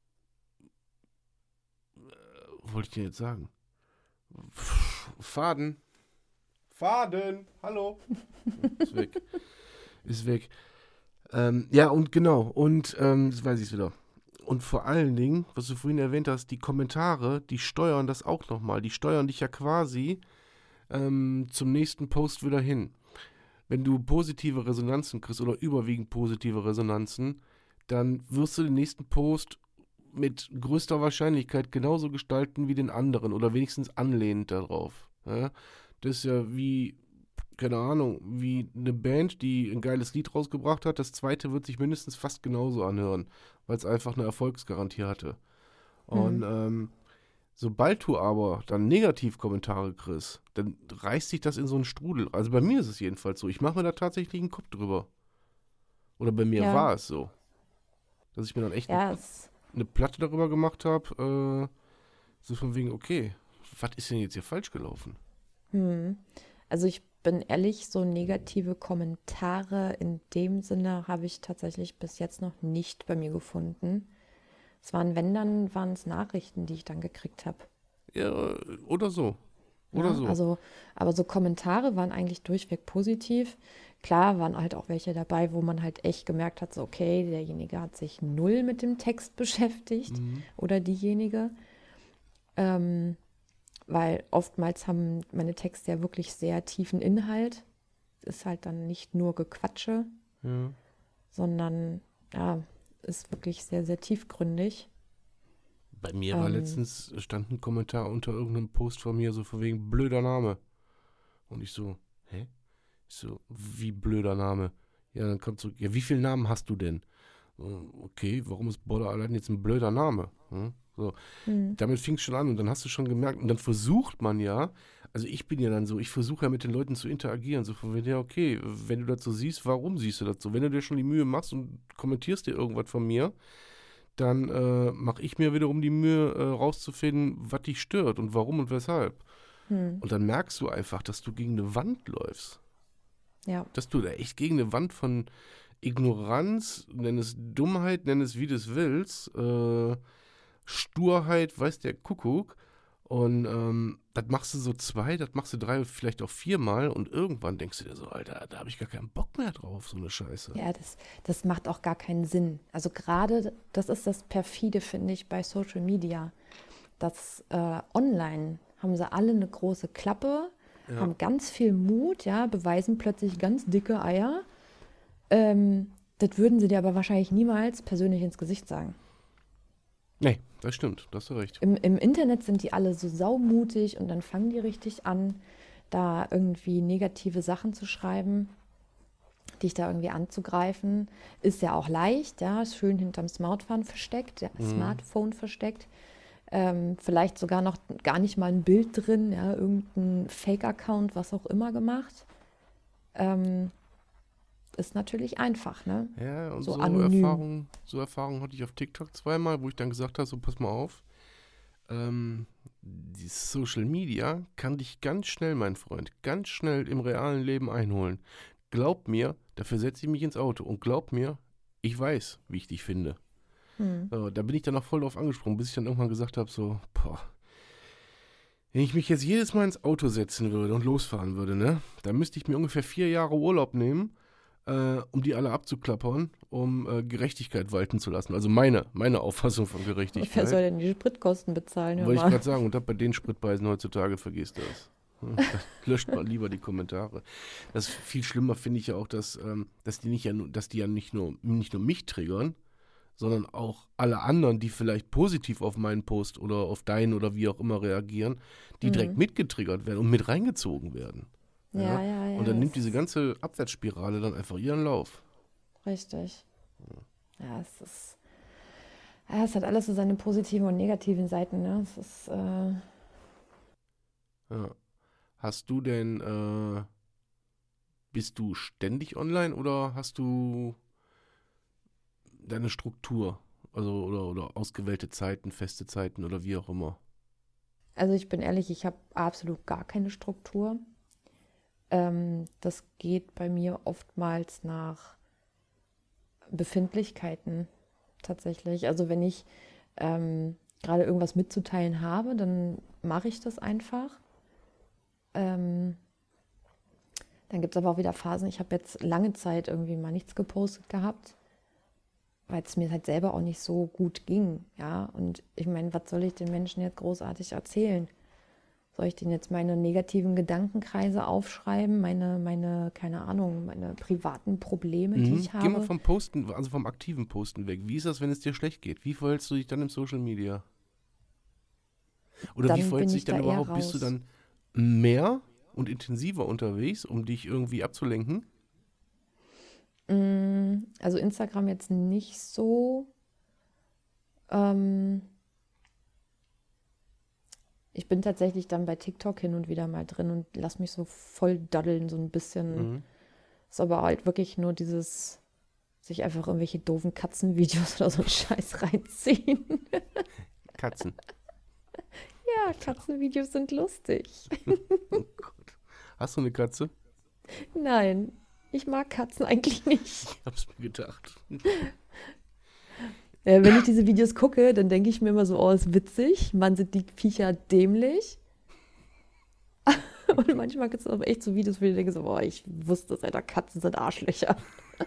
äh, wollte ich dir jetzt sagen? Faden. Faden, hallo. Ist weg. Ist weg. Ähm, ja, und genau. Und ähm, jetzt weiß ich es wieder. Und vor allen Dingen, was du vorhin erwähnt hast, die Kommentare, die steuern das auch nochmal. Die steuern dich ja quasi ähm, zum nächsten Post wieder hin. Wenn du positive Resonanzen kriegst oder überwiegend positive Resonanzen, dann wirst du den nächsten Post mit größter Wahrscheinlichkeit genauso gestalten wie den anderen oder wenigstens anlehnend darauf. Ja? Das ist ja wie, keine Ahnung, wie eine Band, die ein geiles Lied rausgebracht hat, das zweite wird sich mindestens fast genauso anhören, weil es einfach eine Erfolgsgarantie hatte. Und Hm. ähm, sobald du aber dann Negativkommentare kriegst, dann reißt sich das in so einen Strudel. Also bei mir ist es jedenfalls so. Ich mache mir da tatsächlich einen Kopf drüber. Oder bei mir Ja. war es so. Dass ich mir dann echt Ja, eine, es, eine Platte darüber gemacht habe, äh, so von wegen, okay, was ist denn jetzt hier falsch gelaufen? hm. Also ich bin ehrlich, so negative Kommentare in dem Sinne habe ich tatsächlich bis jetzt noch nicht bei mir gefunden. Es waren, wenn, dann waren es Nachrichten, die ich dann gekriegt habe. Ja, oder so. Oder Ja, so. Also, aber so Kommentare waren eigentlich durchweg positiv. Klar waren halt auch welche dabei, wo man halt echt gemerkt hat, so okay, derjenige hat sich null mit dem Text beschäftigt Mhm. oder diejenige. Ähm, weil oftmals haben meine Texte ja wirklich sehr tiefen Inhalt. Ist halt dann nicht nur Gequatsche, Ja. sondern ja, ist wirklich sehr, sehr tiefgründig. Bei mir war Ähm. letztens, stand ein Kommentar unter irgendeinem Post von mir, so von wegen blöder Name. Und ich so, hä? Ich so, wie blöder Name? Ja, dann kommt so, ja, wie viele Namen hast du denn? So, okay, warum ist Borderline jetzt ein blöder Name? Hm? So, damit fing es schon an und dann hast du schon gemerkt, und dann versucht man ja, also ich bin ja dann so, ich versuche ja mit den Leuten zu interagieren, so von wegen, ja, okay, wenn du das so siehst, warum siehst du das so? Wenn du dir schon die Mühe machst und kommentierst dir irgendwas von mir, dann äh, mache ich mir wiederum die Mühe, äh, rauszufinden, was dich stört und warum und weshalb. Und dann merkst du einfach, dass du gegen eine Wand läufst. Ja, Dass du da echt gegen eine Wand von Ignoranz, nenn es Dummheit, nenn es wie du es willst, äh, Sturheit, weiß der Kuckuck. Und ähm, das machst du so zwei, das machst du drei, vielleicht auch viermal und irgendwann denkst du dir so, Alter, da habe ich gar keinen Bock mehr drauf, so eine Scheiße. ja, das, das macht auch gar keinen Sinn. Also gerade, das ist das Perfide, finde ich, bei Social Media. Das äh, online haben sie alle eine große Klappe, Ja. haben ganz viel Mut, ja, beweisen plötzlich ganz dicke Eier. Ähm, das würden sie dir aber wahrscheinlich niemals persönlich ins Gesicht sagen. Nee, das stimmt, da hast du recht. Im, Im Internet sind die alle so saumutig und dann fangen die richtig an, da irgendwie negative Sachen zu schreiben, dich da irgendwie anzugreifen. Ist ja auch leicht, ja, ist schön hinterm Smartphone versteckt, ja, Smartphone versteckt. Ähm, vielleicht sogar noch gar nicht mal ein Bild drin, ja, irgendein Fake-Account, was auch immer gemacht. Ähm, ist natürlich einfach, ne? Ja, und So so, anonym. Erfahrungen, so Erfahrungen hatte ich auf TikTok zweimal, wo ich dann gesagt habe, so pass mal auf, ähm, die Social Media kann dich ganz schnell, mein Freund, ganz schnell im realen Leben einholen. Glaub mir, dafür setze ich mich ins Auto und glaub mir, ich weiß, wie ich dich finde. So, da bin ich dann auch voll drauf angesprungen, bis ich dann irgendwann gesagt habe, so, boah, wenn ich mich jetzt jedes Mal ins Auto setzen würde und losfahren würde, ne, dann müsste ich mir ungefähr vier Jahre Urlaub nehmen, äh, um die alle abzuklappern, um äh, Gerechtigkeit walten zu lassen. Also meine, meine Auffassung von Wer soll Gerechtigkeit. denn die Spritkosten bezahlen? Hör Wollte ich mal. gerade sagen, und das bei den Spritpreisen heutzutage vergisst das. Hm, da löscht man lieber die Kommentare. Das viel schlimmer finde ich ja auch, dass, ähm, dass die nicht ja nur, dass die ja nicht nur, nicht nur mich triggern, sondern auch alle anderen, die vielleicht positiv auf meinen Post oder auf deinen oder wie auch immer reagieren, die direkt mitgetriggert werden und mit reingezogen werden. Ja, ja, ja. Und dann nimmt das diese ganze Abwärtsspirale dann einfach ihren Lauf. Richtig. Ja, es ist. Ja, es hat alles so seine positiven und negativen Seiten, ne? Es ist. Äh, Ja. Hast du denn, äh, bist du ständig online oder hast du deine Struktur? Also oder, oder ausgewählte Zeiten, feste Zeiten oder wie auch immer? also ich bin ehrlich, ich habe absolut gar keine Struktur. Ähm, das geht bei mir oftmals nach Befindlichkeiten tatsächlich. Also wenn ich ähm, gerade irgendwas mitzuteilen habe, dann mache ich das einfach. Ähm, dann gibt es aber auch wieder Phasen, ich habe jetzt lange Zeit irgendwie mal nichts gepostet gehabt, weil es mir halt selber auch nicht so gut ging, ja. Und ich meine, was soll ich den Menschen jetzt großartig erzählen? Soll ich denen jetzt meine negativen Gedankenkreise aufschreiben, meine, meine, keine Ahnung, meine privaten Probleme, die Mhm. ich Geh mal habe? vom Posten, also vom aktiven Posten weg. Wie ist das, wenn es dir schlecht geht? Wie verhältst du dich dann im Social Media? Oder Dann wie bin verhältst du ich dich dann da eher überhaupt? Bist du raus. dann mehr und intensiver unterwegs, um dich irgendwie abzulenken? Also Instagram jetzt nicht so. Ähm, ich bin tatsächlich dann bei TikTok hin und wieder mal drin und lass mich so voll daddeln, so ein bisschen. Mhm. Ist aber halt wirklich nur dieses, sich einfach irgendwelche doofen Katzenvideos oder so einen Scheiß reinziehen. Katzen. Ja, Katzenvideos sind lustig. Oh Gott. Hast du eine Katze? Nein, ich mag Katzen eigentlich nicht. Ich hab's mir gedacht. Äh, wenn ich diese Videos gucke, dann denke ich mir immer so, oh, ist witzig. Mann, sind die Viecher dämlich. Und manchmal gibt es aber echt so Videos, wo ich denke so, boah, ich wusste es, Alter, Katzen sind Arschlöcher.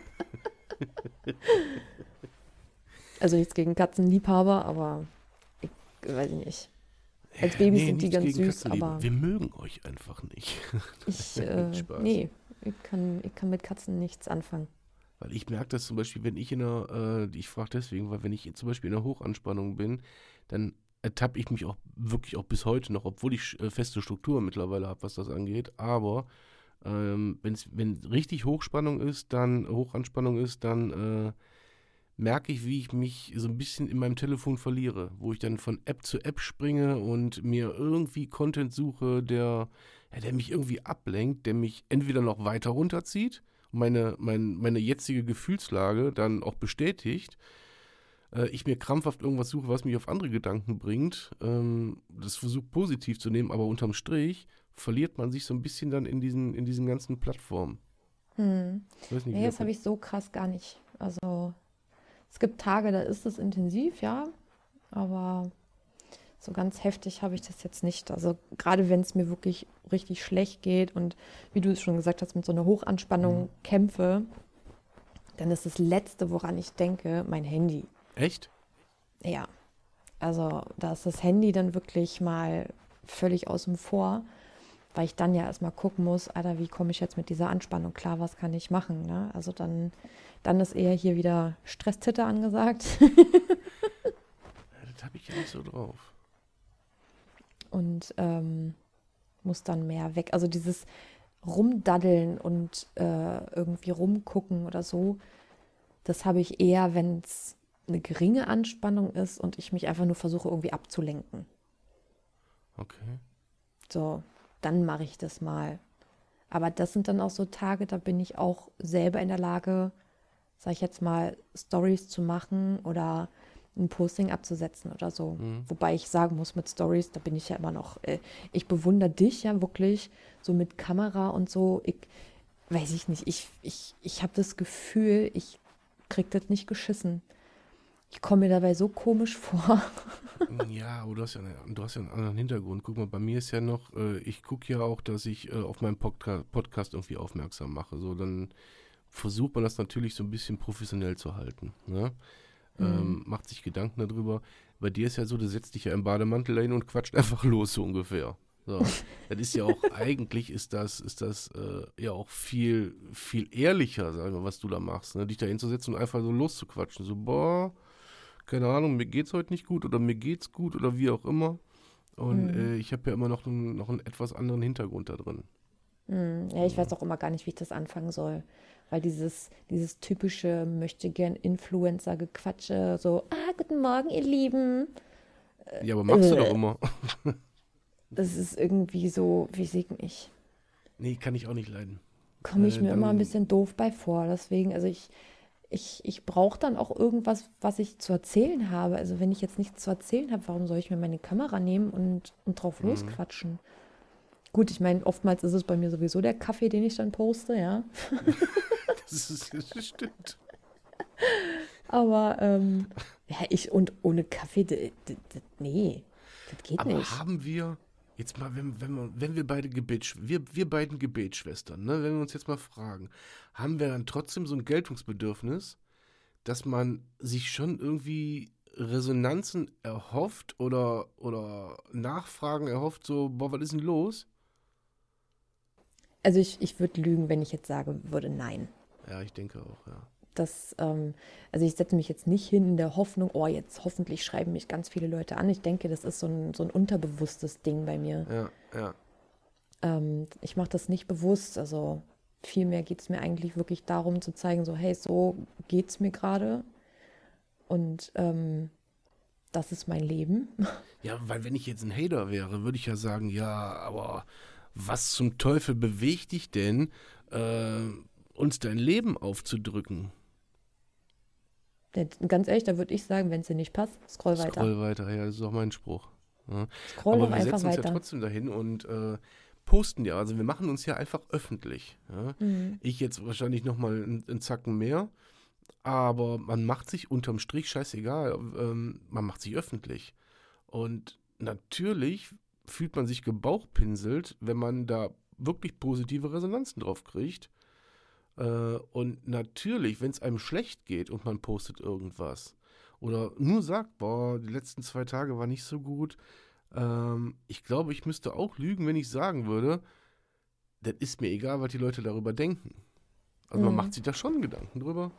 Also nichts gegen Katzenliebhaber, aber ich weiß nicht. Als Babys Nee, sind die nichts ganz gegen süß, Katzenliebe. aber Wir mögen euch einfach nicht. ich, äh, Spaß. nee, ich kann, ich kann mit Katzen nichts anfangen. Weil ich merke das zum Beispiel, wenn ich in einer, äh, ich frage deswegen, weil wenn ich zum Beispiel in einer Hochanspannung bin, dann ertappe ich mich auch wirklich auch bis heute noch, obwohl ich äh, feste Strukturen mittlerweile habe, was das angeht. Aber ähm, wenn's, wenn richtig Hochspannung ist, dann Hochanspannung ist, dann äh, merke ich, wie ich mich so ein bisschen in meinem Telefon verliere, wo ich dann von App zu App springe und mir irgendwie Content suche, der, ja, der mich irgendwie ablenkt, der mich entweder noch weiter runterzieht, meine, mein, meine jetzige Gefühlslage dann auch bestätigt, äh, ich mir krampfhaft irgendwas suche, was mich auf andere Gedanken bringt, ähm, das versucht positiv zu nehmen, aber unterm Strich verliert man sich so ein bisschen dann in diesen, in diesen ganzen Plattformen. Hm. Ich weiß nicht, Nee, wie das das habe ich so krass gar nicht. Also es gibt Tage, da ist es intensiv, ja, aber so ganz heftig habe ich das jetzt nicht. Also gerade wenn es mir wirklich richtig schlecht geht und wie du es schon gesagt hast, mit so einer Hochanspannung Mhm. kämpfe, dann ist das Letzte, woran ich denke, mein Handy. Echt? Ja, also da ist das Handy dann wirklich mal völlig außen vor, weil ich dann ja erstmal gucken muss, Alter, wie komme ich jetzt mit dieser Anspannung klar, was kann ich machen, ne? Also dann, dann ist eher hier wieder Stresstitter angesagt. Das habe ich ja nicht so drauf. Und ähm, muss dann mehr weg. Also dieses Rumdaddeln und äh, irgendwie rumgucken oder so, das habe ich eher, wenn es eine geringe Anspannung ist und ich mich einfach nur versuche, irgendwie abzulenken. Okay. So, dann mache ich das mal. Aber das sind dann auch so Tage, da bin ich auch selber in der Lage, sag ich jetzt mal, Stories zu machen oder ein Posting abzusetzen oder so. Mhm. Wobei ich sagen muss, mit Stories, da bin ich ja immer noch, äh, ich bewundere dich ja wirklich so mit Kamera und so. Ich weiß ich nicht, ich, ich, ich habe das Gefühl, ich krieg das nicht geschissen. Ich komme mir dabei so komisch vor. Ja, aber du hast ja, eine, du hast ja einen anderen Hintergrund. Guck mal, bei mir ist ja noch, äh, ich gucke ja auch, dass ich äh, auf meinen Podca- Podcast irgendwie aufmerksam mache. So, dann versucht man das natürlich so ein bisschen professionell zu halten. Ne? Ähm, macht sich Gedanken darüber. Bei dir ist ja so, du setzt dich ja im Bademantel dahin und quatscht einfach los, so ungefähr. So. Das ist ja auch, eigentlich ist das, ist das äh, ja auch viel, viel ehrlicher, sagen wir, was du da machst. Ne? Dich da hinzusetzen und einfach so loszuquatschen. So, boah, keine Ahnung, mir geht's heute nicht gut oder mir geht's gut oder wie auch immer. Und Mhm. äh, ich habe ja immer noch einen, noch einen etwas anderen Hintergrund da drin. Hm, ja, ich weiß auch immer gar nicht, wie ich das anfangen soll. Weil dieses, dieses typische möchte gern Influencer-Gequatsche, so, ah, guten Morgen, ihr Lieben. Ja, aber machst du äh. doch immer. Das ist irgendwie so, wie sehe ich, Nee, kann ich auch nicht leiden. komme ich Äh, mir immer dann- ein bisschen doof bei vor. Deswegen, also ich, ich, ich brauche dann auch irgendwas, was ich zu erzählen habe. Also wenn ich jetzt nichts zu erzählen habe, warum soll ich mir meine Kamera nehmen und, und drauf Mhm. losquatschen? Gut, ich meine, oftmals ist es bei mir sowieso der Kaffee, den ich dann poste, ja. Das, ist, das stimmt. Aber ähm, ja, ich und ohne Kaffee, d, d, d, nee, das geht Aber nicht. haben wir, jetzt mal, wenn, wenn, wir, wenn wir beide Gebet, wir, wir beiden Gebetsschwestern, ne, wenn wir uns jetzt mal fragen, haben wir dann trotzdem so ein Geltungsbedürfnis, dass man sich schon irgendwie Resonanzen erhofft oder, oder Nachfragen erhofft, so, boah, was ist denn los? Also ich, ich würde lügen, wenn ich jetzt sagen würde, nein. Ja, ich denke auch, ja. Das, ähm, also ich setze mich jetzt nicht hin in der Hoffnung, oh, jetzt hoffentlich schreiben mich ganz viele Leute an. Ich denke, das ist so ein, so ein unterbewusstes Ding bei mir. Ja, ja. Ähm, ich mache das nicht bewusst, also vielmehr geht es mir eigentlich wirklich darum zu zeigen, so hey, so geht's mir gerade und ähm, das ist mein Leben. Ja, weil wenn ich jetzt ein Hater wäre, würde ich ja sagen, ja, aber was zum Teufel bewegt dich denn, äh, uns dein Leben aufzudrücken? Ja, ganz ehrlich, da würde ich sagen, wenn es dir nicht passt, scroll weiter. Scroll weiter, ja, das ist auch mein Spruch. Ja. Scroll aber doch wir einfach setzen uns weiter. ja trotzdem dahin und äh, posten ja, also wir machen uns ja einfach öffentlich. Ja. Mhm. Ich jetzt wahrscheinlich nochmal einen, einen Zacken mehr, aber man macht sich unterm Strich, scheißegal, ähm, man macht sich öffentlich. Und natürlich fühlt man sich gebauchpinselt, wenn man da wirklich positive Resonanzen drauf kriegt. Äh, und natürlich, wenn es einem schlecht geht und man postet irgendwas oder nur sagt, boah, die letzten zwei Tage war nicht so gut, ähm, ich glaube, ich müsste auch lügen, wenn ich sagen würde, das ist mir egal, was die Leute darüber denken. Also man Mhm. macht sich da schon Gedanken drüber.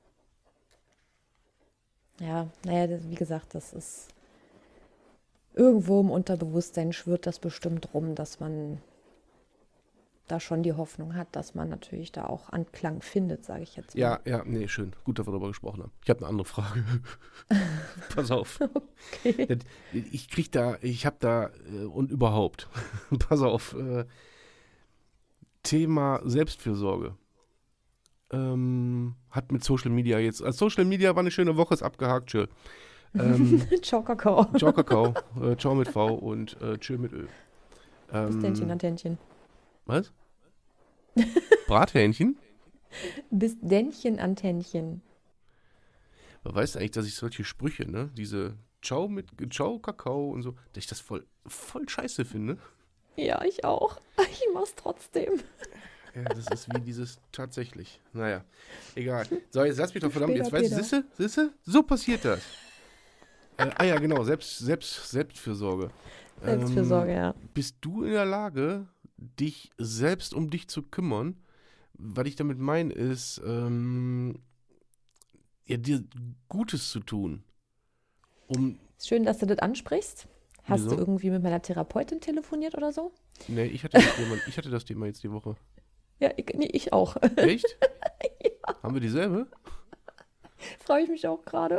Ja, naja, das, wie gesagt, das ist irgendwo im Unterbewusstsein schwirrt das bestimmt rum, dass man da schon die Hoffnung hat, dass man natürlich da auch Anklang findet, sage ich jetzt mal. Ja, ja, nee, schön. Gut, dass wir darüber gesprochen haben. Ich habe eine andere Frage. Pass auf. Okay. Das- Ich krieg da, ich habe da äh, und überhaupt. Pass auf. Äh, Thema Selbstfürsorge. Ähm, hat mit Social Media jetzt. Also Social Media war eine schöne Woche, ist abgehakt, chill. Ähm, Ciao, Kakao. Ciao Kakao, äh, Ciao mit V und äh, Chill mit Ö. Bis Dännchen an Dännchen. Was? Brathähnchen? Bis Dännchen an Tännchen. Man weiß eigentlich, dass ich solche Sprüche, ne, diese Ciao mit Ciao Kakao und so, dass ich das voll, voll scheiße finde. Ja, ich auch. Ich mach's trotzdem. Ja, das ist wie dieses tatsächlich. Naja, egal. So, jetzt lass mich doch verdammt, jetzt Später, weißt du, siehste, siehste, so passiert das. Äh, ah ja, genau, Selbst, Selbst, Selbstfürsorge. Selbstfürsorge, Ähm, ja. Bist du in der Lage, dich selbst um dich zu kümmern? Was ich damit meine, ist, ähm, ja, dir Gutes zu tun. Um, Schön, dass du das ansprichst. Hast Wieso? du irgendwie mit meiner Therapeutin telefoniert oder so? nee, ich hatte, das Thema, ich hatte das Thema jetzt die Woche. Ja, ich, nee, ich auch. Echt? Haben wir dieselbe? Freue ich mich auch gerade.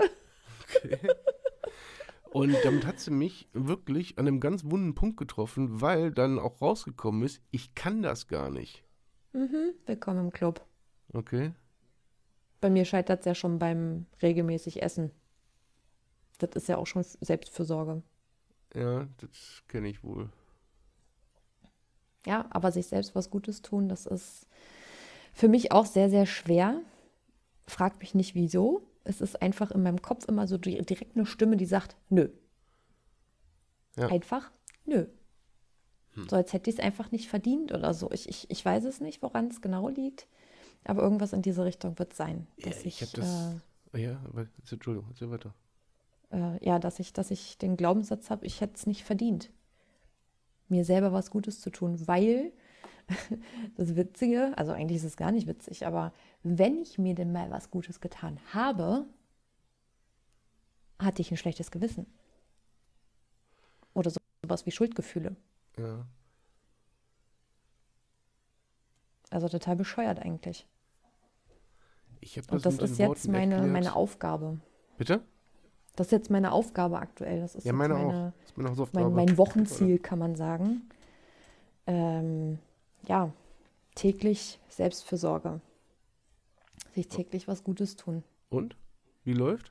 Und damit hat sie mich wirklich an einem ganz wunden Punkt getroffen, weil dann auch rausgekommen ist, ich kann das gar nicht. Mhm, willkommen im Club. Okay? Bei mir scheitert es ja schon beim regelmäßig Essen. Das ist ja auch schon Selbstfürsorge. Ja, das kenne ich wohl. Ja, aber sich selbst was Gutes tun, das ist für mich auch sehr, sehr schwer. Frag mich nicht, wieso. Es ist einfach in meinem Kopf immer so di- direkt eine Stimme, die sagt, nö. Ja. Einfach, nö. So als hätte ich es einfach nicht verdient oder so. Ich, ich, ich weiß es nicht, woran es genau liegt, aber irgendwas in diese Richtung wird sein. Ja, Dass ich ich, habe das. ja, aber jetzt, Entschuldigung, erzähl weiter. äh, äh, ja, dass ich, dass ich den Glaubenssatz habe, ich hätte es nicht verdient, mir selber was Gutes zu tun, weil das Witzige, also eigentlich ist es gar nicht witzig, aber wenn ich mir denn mal was Gutes getan habe, hatte ich ein schlechtes Gewissen. Oder so, sowas wie Schuldgefühle. Ja. Also total bescheuert eigentlich. Ich habe das, Und das mit ist den jetzt Worten meine, erklärt. meine Aufgabe. Bitte? Das ist jetzt meine Aufgabe aktuell. Das ist Ja, jetzt meine meine, auch. Das ist meine Hausaufgabe. mein, mein Wochenziel, kann man sagen. Ähm, ja, täglich Selbstfürsorge. Sich täglich was Gutes tun. Und? Wie läuft?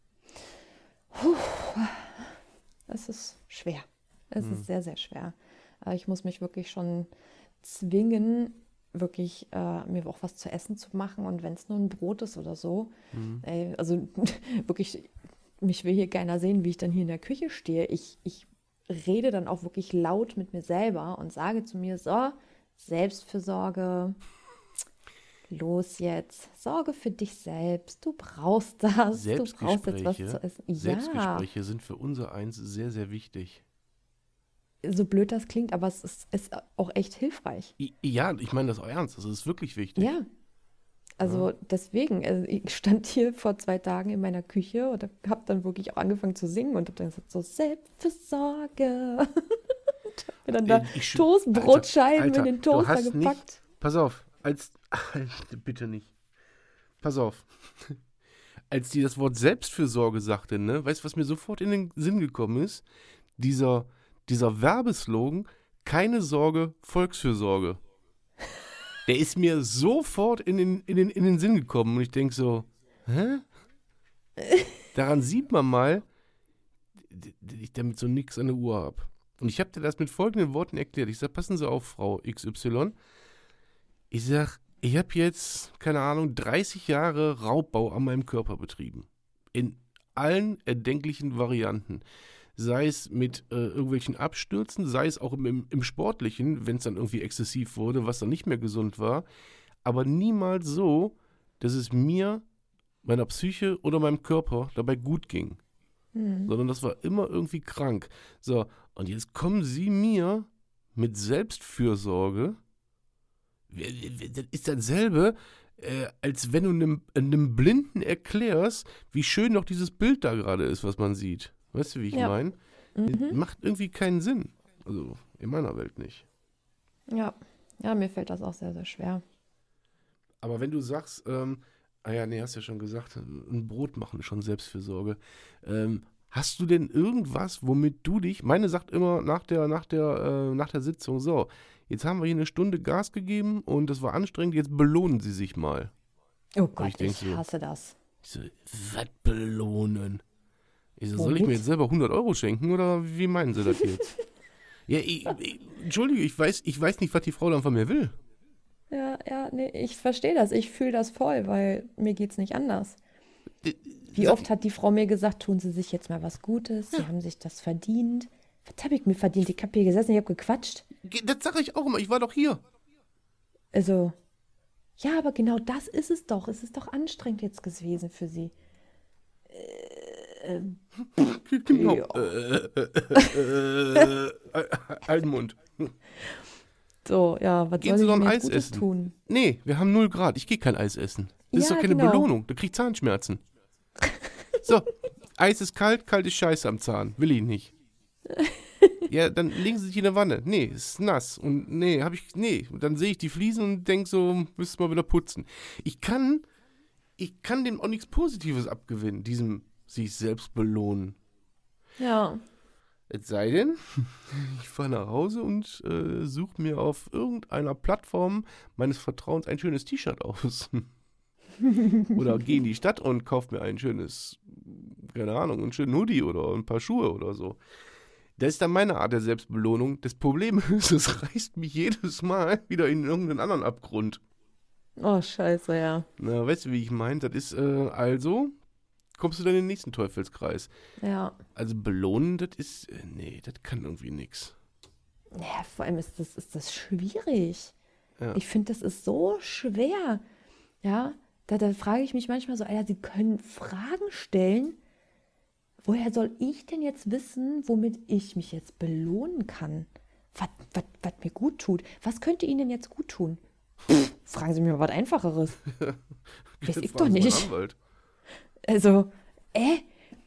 Es ist schwer. Es Hm. ist sehr, sehr schwer. Äh, Ich muss mich wirklich schon zwingen, wirklich äh, mir auch was zu essen zu machen. Und wenn es nur ein Brot ist oder so, Hm. ey, also wirklich, mich will hier keiner sehen, wie ich dann hier in der Küche stehe. Ich, ich rede dann auch wirklich laut mit mir selber und sage zu mir, so, Selbstfürsorge, los jetzt, sorge für dich selbst, du brauchst das, du brauchst jetzt was Selbstgespräche, zu essen. Ja, Selbstgespräche sind für unser Eins sehr, sehr wichtig. so blöd das klingt, aber es ist, ist auch echt hilfreich. I- Ja, ich meine das auch ernst. Das ist wirklich wichtig. Ja, also deswegen, also ich stand hier vor zwei Tagen in meiner Küche und habe dann wirklich auch angefangen zu singen und habe dann gesagt, so Selbstfürsorge. Wird dann da Ey, ich schw- Toastbrotscheiben Alter, in den Alter, du Toaster hast gepackt. Nicht, pass auf, als, bitte nicht. Pass auf. Als die das Wort Selbstfürsorge sagte, ne, weißt du, was mir sofort in den Sinn gekommen ist? Dieser, dieser Werbeslogan, keine Sorge, Volksfürsorge. Der ist mir sofort in den, in den, in den Sinn gekommen und ich denke so, hä? Daran sieht man mal, dass ich damit so nix an der Uhr habe. Und ich habe dir das mit folgenden Worten erklärt. Ich sage, passen Sie auf, Frau X Y. Ich sage, ich habe jetzt, keine Ahnung, dreißig Jahre Raubbau an meinem Körper betrieben. In allen erdenklichen Varianten. Sei es mit äh, irgendwelchen Abstürzen, sei es auch im, im, im Sportlichen, wenn es dann irgendwie exzessiv wurde, was dann nicht mehr gesund war. Aber niemals so, dass es mir, meiner Psyche oder meinem Körper dabei gut ging. Mhm. Sondern das war immer irgendwie krank. So, und jetzt kommen Sie mir mit Selbstfürsorge. Das ist dasselbe, äh, als wenn du einem, einem Blinden erklärst, wie schön doch dieses Bild da gerade ist, was man sieht. Weißt du, wie ich Ja. meine? Mhm. Macht irgendwie keinen Sinn. Also in meiner Welt nicht. Ja. Ja, mir fällt das auch sehr, sehr schwer. Aber wenn du sagst, ähm, ah ja, nee, hast ja schon gesagt, ein Brot machen ist schon Selbstfürsorge. Ähm, hast du denn irgendwas, womit du dich, meine sagt immer nach der, nach der, äh, nach der Sitzung, so, jetzt haben wir hier eine Stunde Gas gegeben und das war anstrengend, jetzt belohnen Sie sich mal. Oh Gott, ich denk ich so, hasse das. Ich so, was belohnen? Ich so, soll ich Womit? mir jetzt selber hundert Euro schenken oder wie meinen Sie das jetzt? Ja, ich, ich, Entschuldige, ich weiß, ich weiß nicht, was die Frau dann von mir will. Ja, ja, nee, ich verstehe das. Ich fühle das voll, weil mir geht's nicht anders. Wie oft hat die Frau mir gesagt, tun Sie sich jetzt mal was Gutes, Sie haben sich das verdient. Was habe ich mir verdient? Ich habe hier gesessen, ich habe gequatscht. Das sage ich auch immer, ich war doch hier. Also, ja, aber genau das ist es doch. Es ist doch anstrengend jetzt gewesen für Sie. Äh, Genau. Ja. Äh, äh, äh, äh, halten Mund. So, ja, was Gehen soll Sie ich doch ein mir Eis jetzt Gutes essen. tun? Nee, wir haben null Grad. Ich gehe kein Eis essen. Das ist Ja, doch keine genau. Belohnung. Da krieg ich Zahnschmerzen. So, Eis ist kalt, kalt ist Scheiße am Zahn. Will ich nicht. Ja, dann legen Sie sich in der Wanne. Nee, ist nass. Und nee, hab ich, nee. Und dann sehe ich die Fliesen und denke so, müsste mal wieder putzen. Ich kann, ich kann dem auch nichts Positives abgewinnen, diesem sich selbst belohnen. Ja. Es sei denn, ich fahre nach Hause und äh, suche mir auf irgendeiner Plattform meines Vertrauens ein schönes T-Shirt aus. Oder gehe in die Stadt und kaufe mir ein schönes, keine Ahnung, einen schönen Hoodie oder ein paar Schuhe oder so. Das ist dann meine Art der Selbstbelohnung. Das Problem ist, es reißt mich jedes Mal wieder in irgendeinen anderen Abgrund. Oh, scheiße, ja. Na, weißt du, wie ich meine? Das ist äh, also, kommst du dann in den nächsten Teufelskreis. Ja. Also belohnen, das ist, äh, nee, das kann irgendwie nix. Ja, vor allem ist das, ist das schwierig. Ja. Ich finde, das ist so schwer. Ja, da, da frage ich mich manchmal so, Alter, Sie können Fragen stellen. Woher soll ich denn jetzt wissen, womit ich mich jetzt belohnen kann? Was, was, was mir gut tut? Was könnte Ihnen denn jetzt gut tun? Pff, fragen Sie mich mal was Einfacheres. Weiß ich doch Fragen Sie meinen nicht. Anwalt. Also, äh?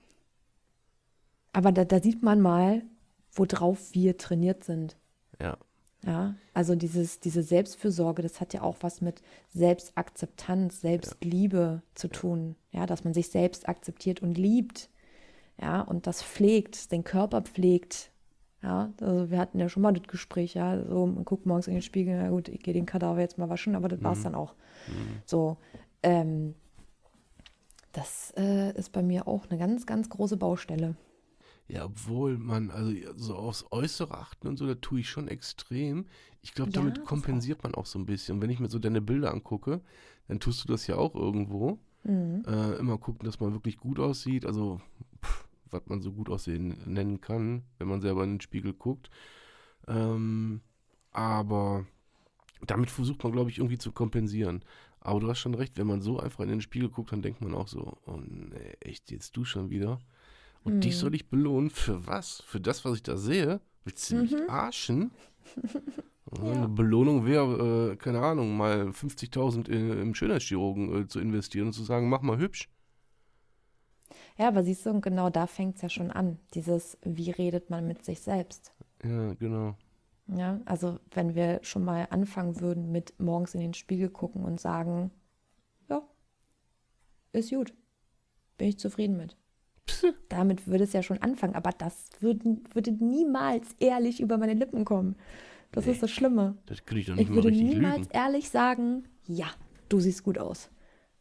Aber da, da sieht man mal, worauf wir trainiert sind. Ja. Ja, also dieses, diese Selbstfürsorge, das hat ja auch was mit Selbstakzeptanz, Selbstliebe zu tun. Ja, dass man sich selbst akzeptiert und liebt. Ja, und das pflegt, den Körper pflegt. Ja, also wir hatten ja schon mal das Gespräch, ja, so, man guckt morgens in den Spiegel, na gut, ich gehe den Kadaver jetzt mal waschen, aber das war's dann auch. Mhm. So, ähm, das äh, ist bei mir auch eine ganz, ganz große Baustelle. Ja, obwohl man, also so aufs Äußere achten und so, da tue ich schon extrem. Ich glaube, Ja, damit das kompensiert man auch so ein bisschen. Und wenn ich mir so deine Bilder angucke, dann tust du das ja auch irgendwo. Mhm. Äh, immer gucken, dass man wirklich gut aussieht. Also, pff, was man so gut aussehen nennen kann, wenn man selber in den Spiegel guckt. Ähm, aber damit versucht man, glaube ich, irgendwie zu kompensieren. Aber du hast schon recht, wenn man so einfach in den Spiegel guckt, dann denkt man auch so, oh nee, echt, jetzt du schon wieder? Und Mhm. dich soll ich belohnen? Für was? Für das, was ich da sehe? Willst du mich Mhm. arschen? Ja. Eine Belohnung wäre, äh, keine Ahnung, mal fünfzigtausend in, im Schönheitschirurgen äh, zu investieren und zu sagen, mach mal hübsch. Ja, aber siehst du, und genau da fängt es ja schon an. Dieses, wie redet man mit sich selbst? Ja, genau. Ja, also wenn wir schon mal anfangen würden mit morgens in den Spiegel gucken und sagen, ja, ist gut, bin ich zufrieden mit. Damit würde es ja schon anfangen, aber das würde, würde niemals ehrlich über meine Lippen kommen. Das Nee, ist das Schlimme. Das kriege ich doch nicht Ich mal würde richtig niemals lügen. ehrlich sagen, ja, du siehst gut aus.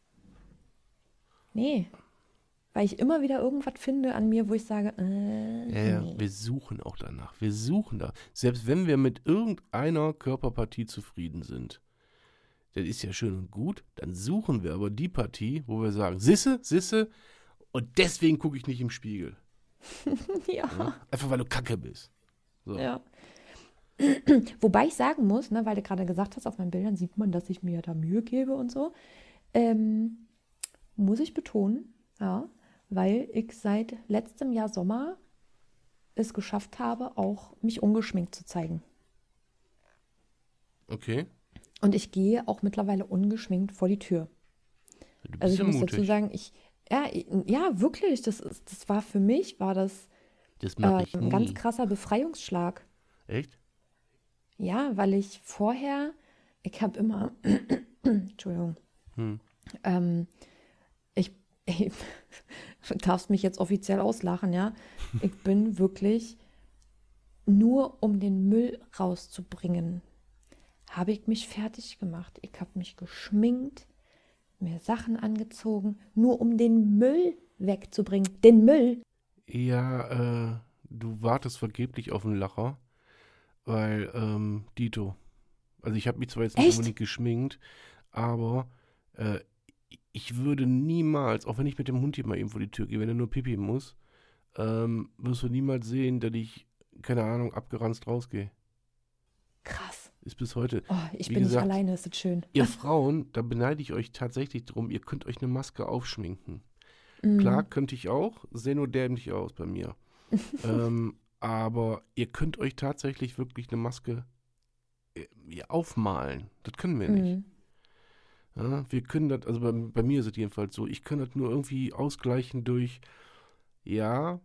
Nee, weil ich immer wieder irgendwas finde an mir, wo ich sage, äh, Ja, ja, nee. wir suchen auch danach. Wir suchen da. Selbst wenn wir mit irgendeiner Körperpartie zufrieden sind, das ist ja schön und gut, dann suchen wir aber die Partie, wo wir sagen, Sisse, Sisse, und deswegen gucke ich nicht im Spiegel. Ja. Ja? Einfach weil du Kacke bist. So. Ja. Wobei ich sagen muss, ne, weil du gerade gesagt hast, auf meinen Bildern sieht man, dass ich mir da Mühe gebe und so. Ähm, muss ich betonen, ja, weil ich seit letztem Jahr Sommer es geschafft habe, auch mich ungeschminkt zu zeigen. Okay. Und ich gehe auch mittlerweile ungeschminkt vor die Tür. Du bist Also ich ja muss mutig. dazu sagen, ich, ja, ich- ja, wirklich, das, ist, das war für mich, war das Das äh, mache ich ein nie. ganz krasser Befreiungsschlag. Echt? Ja, weil ich vorher, ich habe immer, Entschuldigung, Hm. ähm, ich, ich du darfst mich jetzt offiziell auslachen, ja. Ich bin wirklich nur um den Müll rauszubringen, habe ich mich fertig gemacht. Ich habe mich geschminkt, mir Sachen angezogen, nur um den Müll wegzubringen. Den Müll. Ja, äh, du wartest vergeblich auf einen Lacher, weil, ähm, Dito. Also ich habe mich zwar jetzt nicht Echt? unbedingt geschminkt, aber äh, ich würde niemals, auch wenn ich mit dem Hund hier mal eben vor die Tür gehe, wenn er nur pipi muss, ähm, wirst du niemals sehen, dass ich, keine Ahnung, abgeranzt rausgehe. Krass. Ist bis heute. Oh, ich Wie bin gesagt, nicht alleine, ist das schön. Ihr Frauen, da beneide ich euch tatsächlich drum, ihr könnt euch eine Maske aufschminken. Mhm. Klar, könnte ich auch, sehe nur dämlich aus bei mir. ähm, aber ihr könnt euch tatsächlich wirklich eine Maske äh, ja, aufmalen. Das können wir nicht. Mhm. Ja, wir können das, also bei, bei mir ist es jedenfalls so, ich kann das nur irgendwie ausgleichen durch, ja,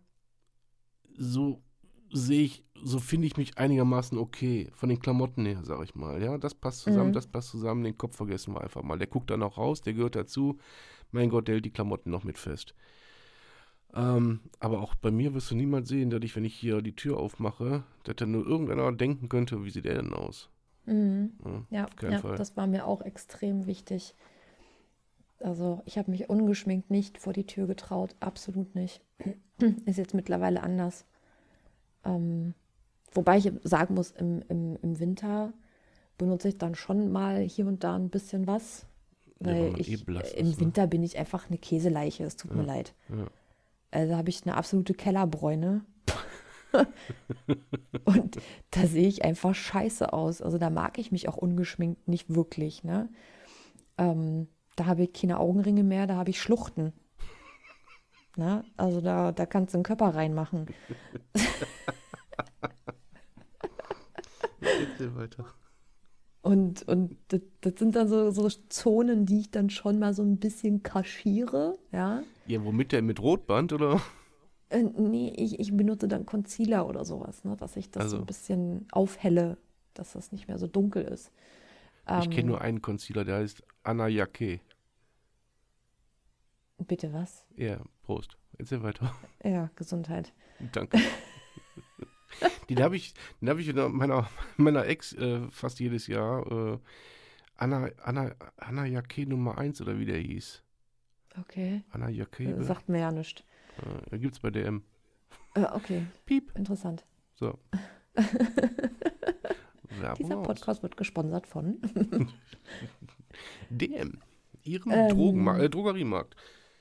so sehe ich, so finde ich mich einigermaßen okay, von den Klamotten her, sag ich mal. Ja, das passt zusammen, Mhm. das passt zusammen, den Kopf vergessen wir einfach mal. Der guckt dann auch raus, der gehört dazu. Mein Gott, der hält die Klamotten noch mit fest. Ähm, aber auch bei mir wirst du niemals sehen, dass ich, wenn ich hier die Tür aufmache, dass dann nur irgendeiner denken könnte, wie sieht der denn aus? Mhm. Ja, Ja, auf keinen ja, Fall. das war mir auch extrem wichtig. Also ich habe mich ungeschminkt nicht vor die Tür getraut, absolut nicht. Ist jetzt mittlerweile anders. Ähm, wobei ich sagen muss, im, im, im Winter benutze ich dann schon mal hier und da ein bisschen was. Ja, weil Weil man ich, eh blass im ist, ne? Winter bin ich einfach eine Käseleiche, es tut mir leid. Ja. Also habe ich eine absolute Kellerbräune. Und da sehe ich einfach scheiße aus. Also da mag ich mich auch ungeschminkt nicht wirklich. Ne? Ähm, da habe ich keine Augenringe mehr, da habe ich Schluchten. Ne? Also da, da kannst du einen Körper reinmachen. Erzähl weiter. Und, und das, das sind dann so, so Zonen, die ich dann schon mal so ein bisschen kaschiere. Ja, Ja, womit der mit Rotband, oder? äh, nee, ich, ich benutze dann Concealer oder sowas, ne? Dass ich das so Also. ein bisschen aufhelle, dass das nicht mehr so dunkel ist. Ich Ähm, kenne nur einen Concealer, der heißt Anna Jacquet. Bitte was? Ja, Prost. Erzähl weiter. Ja, Gesundheit. Danke. Den habe ich, den hab ich mit meiner, meiner Ex äh, fast jedes Jahr. Äh, Anna, Anna, Anna Jacquet Nummer eins oder wie der hieß. Okay. Anna Jacquet. Äh, sagt mir ja nichts. Äh, da gibt's bei D M. Äh, okay, Piep. interessant. So. Werbung Dieser aus. Podcast wird gesponsert von. D M. Ihrem Ähm. Drogenma äh, Drogeriemarkt.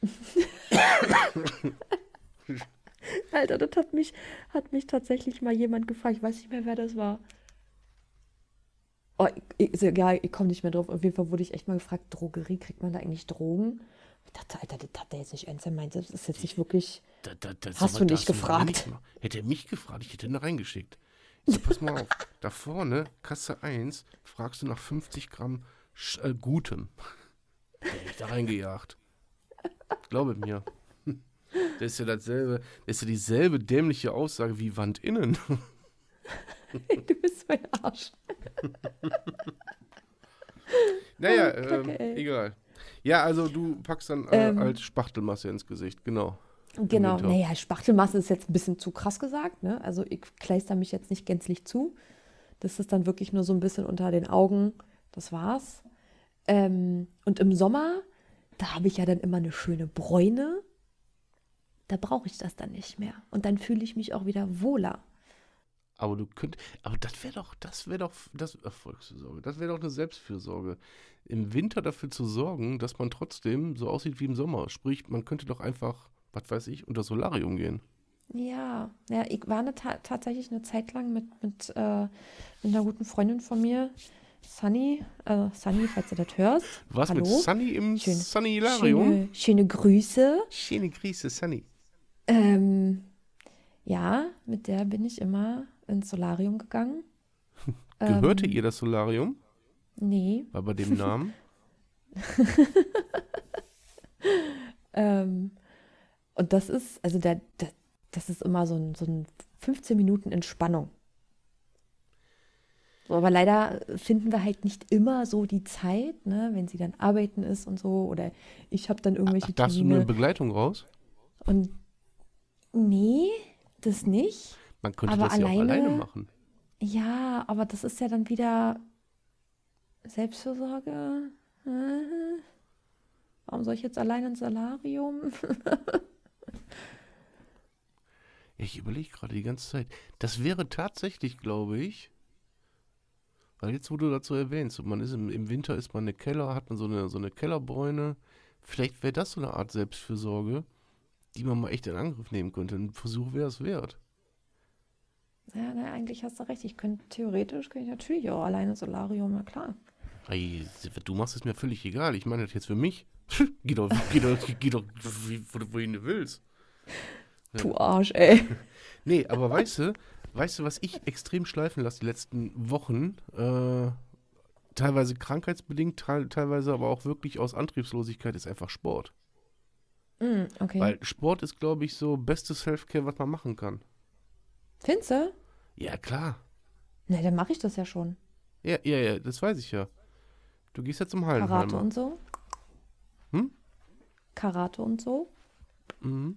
Alter, das hat mich, hat mich tatsächlich mal jemand gefragt. Ich weiß nicht mehr, wer das war. Oh, ich- ist egal, ich komme nicht mehr drauf. Auf jeden Fall wurde ich echt mal gefragt, Drogerie, kriegt man da eigentlich Drogen? Ich dachte, Alter, das hat der jetzt nicht ernst gemeint. Das ist jetzt nicht wirklich. Da, da, das, Hast aber du nicht das mal gefragt? nicht gemacht. Hätte er mich gefragt, ich hätte ihn da reingeschickt. Ich so, pass mal auf, da vorne, Kasse eins, fragst du nach fünfzig Gramm Sch äh, Gutem. Da hätte ich da reingejagt. Glaube mir. Das ist ja dasselbe, das ist ja dieselbe dämliche Aussage wie Wand innen. Du bist mein Arsch. Naja, Oh, Kacke, ähm, ey. egal. Ja, also du packst dann äh, Ähm. als Spachtelmasse ins Gesicht, genau. Im Genau, Winter. naja, Spachtelmasse ist jetzt ein bisschen zu krass gesagt, ne? Also ich kleister mich jetzt nicht gänzlich zu. Das ist dann wirklich nur so ein bisschen unter den Augen. Das war's. Ähm, und im Sommer, da habe ich ja dann immer eine schöne Bräune. Da brauche ich das dann nicht mehr. Und dann fühle ich mich auch wieder wohler. Aber du könntest, aber das wäre doch, das wäre doch, das Erfolgsfürsorge, das wäre doch eine Selbstfürsorge. Im Winter dafür zu sorgen, dass man trotzdem so aussieht wie im Sommer. Sprich, man könnte doch einfach, was weiß ich, unter Solarium gehen. Ja, ja, ich war eine ta tatsächlich eine Zeit lang mit, mit, äh, mit einer guten Freundin von mir, Sunny, äh, Sunny, falls du das hörst. Was Hallo? mit Sunny im Schöne- Sunnylarium? Schöne, schöne Grüße. Schöne Grüße, Sunny. Ähm, ja, mit der bin ich immer ins Solarium gegangen. Gehörte ähm, ihr das Solarium? Nee. War bei dem Namen? Ähm, und das ist, also der, der, das ist immer so ein, so ein fünfzehn Minuten Entspannung. So, aber leider finden wir halt nicht immer so die Zeit, ne, wenn sie dann arbeiten ist und so. Oder ich habe dann irgendwelche Darfst du nur in Termine. Begleitung raus? Und nee, das nicht. Man könnte Aber das ja auch alleine- alleine machen. Ja, aber das ist ja dann wieder Selbstfürsorge. Äh, Warum soll ich jetzt allein ins Solarium? Ich überlege gerade die ganze Zeit. Das wäre tatsächlich, glaube ich, weil jetzt, wo du dazu erwähnst, und man ist im, im Winter, ist man eine Keller, hat man so eine, so eine Kellerbräune. Vielleicht wäre das so eine Art Selbstfürsorge, die man mal echt in Angriff nehmen könnte. Ein Versuch wäre es wert. Ja, na, eigentlich hast du recht. Ich könnte theoretisch, könnte ich natürlich auch alleine ins Solarium, na klar. Ey, du machst es mir völlig egal. Ich meine das jetzt für mich. geh doch, geh doch, geh doch wie- wo- wohin du willst. Du Arsch, ey. Nee, aber weißt du, weißt du, was ich extrem schleifen lasse die letzten Wochen? Äh, teilweise krankheitsbedingt, teil, teilweise aber auch wirklich aus Antriebslosigkeit, ist einfach Sport. Mm, okay. Weil Sport ist, glaube ich, so bestes Selfcare, was man machen kann. Findest du? Ja, klar. Na, dann mache ich das ja schon. Ja, ja, ja, das weiß ich ja. Du gehst ja zum Karate Hallenheimer. und so. Hm? Karate und so. Mhm.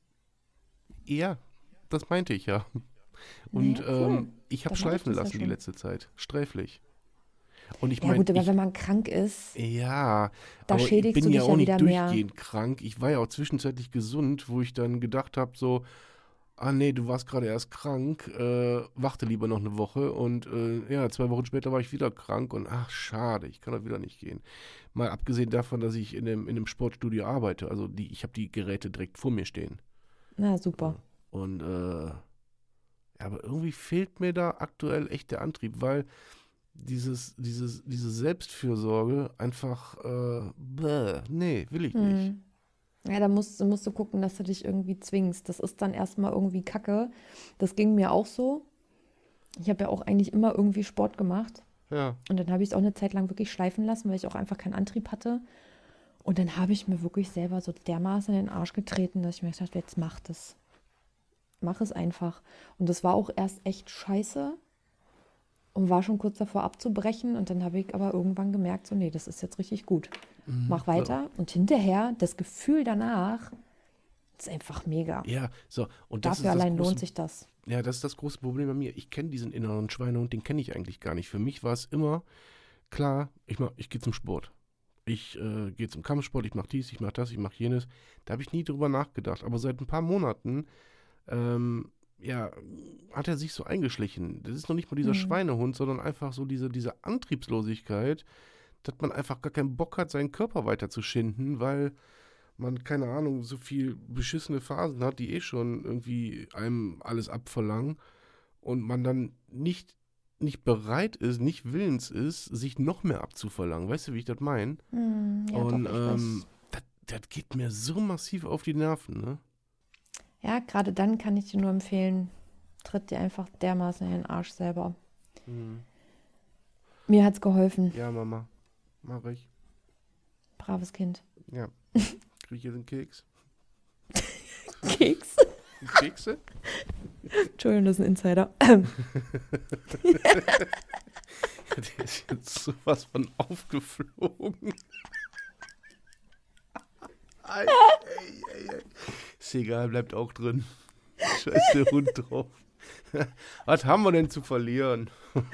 Ja, das meinte ich ja. Und Ja, cool. ähm, ich habe Dann mach ich schleifen das ja lassen die schon. letzte Zeit. Sträflich. Und ich Ja meine, gut, aber ich, wenn man krank ist, ja, da aber ich schädigst bin du ja dich auch ja nicht wieder mehr. durchgehend krank. Ich war ja auch zwischenzeitlich gesund, wo ich dann gedacht habe, so, ah nee, du warst gerade erst krank, äh, warte lieber noch eine Woche. Und äh, ja, zwei Wochen später war ich wieder krank und ach, schade, ich kann doch wieder nicht gehen. Mal abgesehen davon, dass ich in einem, in einem Sportstudio arbeite. Also die, ich habe die Geräte direkt vor mir stehen. Na, super. Und äh, ja, aber irgendwie fehlt mir da aktuell echt der Antrieb, weil dieses, dieses, diese Selbstfürsorge einfach, äh, bäh, nee, will ich nicht. Hm. Ja, da musst, musst du gucken, dass du dich irgendwie zwingst. Das ist dann erstmal irgendwie Kacke. Das ging mir auch so. Ich habe ja auch eigentlich immer irgendwie Sport gemacht. Ja, Und dann habe ich es auch eine Zeit lang wirklich schleifen lassen, weil ich auch einfach keinen Antrieb hatte. Und dann habe ich mir wirklich selber so dermaßen in den Arsch getreten, dass ich mir gedacht habe, jetzt mach das. Mach es einfach. Und das war auch erst echt scheiße und war schon kurz davor abzubrechen. Und dann habe ich aber irgendwann gemerkt, so nee, das ist jetzt richtig gut. Mach weiter. Und hinterher, das Gefühl danach, ist einfach mega. ja, so. Und das Dafür ist das allein große, lohnt sich das. Ja, das ist das große Problem bei mir. Ich kenne diesen inneren Schweinehund, den kenne ich eigentlich gar nicht. Für mich war es immer klar, ich, mach- ich gehe zum Sport. Ich äh, gehe zum Kampfsport, ich mache dies, ich mache das, ich mache jenes. Da habe ich nie drüber nachgedacht. Aber seit ein paar Monaten, ähm, ja, hat er sich so eingeschlichen. Das ist noch nicht mal dieser Mhm. Schweinehund, sondern einfach so diese, diese Antriebslosigkeit, dass man einfach gar keinen Bock hat, seinen Körper weiter zu schinden, weil man, keine Ahnung, so viel beschissene Phasen hat, die eh schon irgendwie einem alles abverlangen und man dann nicht, nicht bereit ist, nicht willens ist, sich noch mehr abzuverlangen. Weißt du, wie ich das meine? Hm, ja, und doch, ich weiß. ähm, das, das geht mir so massiv auf die Nerven, ne? Ja, gerade dann kann ich dir nur empfehlen, tritt dir einfach dermaßen in den Arsch selber. Mir hat's geholfen. Ja, Mama, mach ich. Braves Kind. Ja. Krieg ich jetzt einen Keks? Keks. Kekse? Entschuldigung, das ist ein Insider. Der ist jetzt sowas von aufgeflogen. Ei, ei, ei, ei. Ist egal, bleibt auch drin. Scheiß der Hund drauf. Was haben wir denn zu verlieren?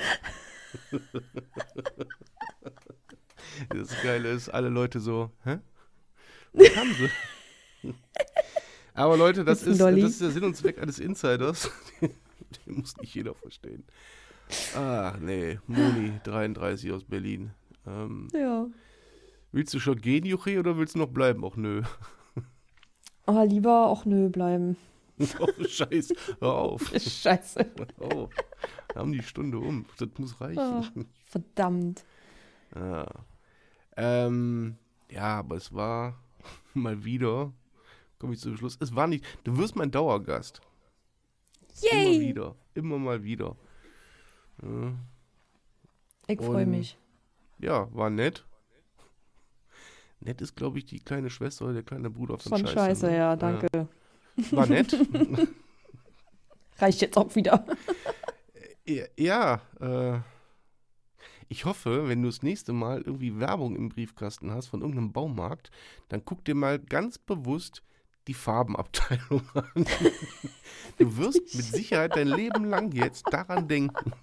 Das Geile ist, alle Leute so, hä? Was haben sie? Aber Leute, das ist, das ist der Sinn und Zweck eines Insiders. Den muss nicht jeder verstehen. Ach nee, Moni, dreiunddreißig aus Berlin. Ähm, Ja. Willst du schon gehen, Juche, oder willst du noch bleiben? Auch nö. Oh, lieber auch nö bleiben. Oh, Scheiß, hör auf. Scheiße. Oh, wir haben die Stunde um. Das muss reichen. Oh, verdammt. Ja. Ähm, ja, aber es war mal wieder, komme ich zum Schluss, es war nicht, du wirst mein Dauergast. Yay! Immer wieder, immer mal wieder. Ja, Ich freue Und- mich. ja, war nett. Nett ist, glaube ich, die kleine Schwester oder der kleine Bruder von, Von Scheiße. Scheiße, ne? ja, danke. War nett. Reicht jetzt auch wieder. Ja, ja äh, ich hoffe, wenn du das nächste Mal irgendwie Werbung im Briefkasten hast von irgendeinem Baumarkt, dann guck dir mal ganz bewusst die Farbenabteilung an. Du wirst mit Sicherheit dein Leben lang jetzt daran denken.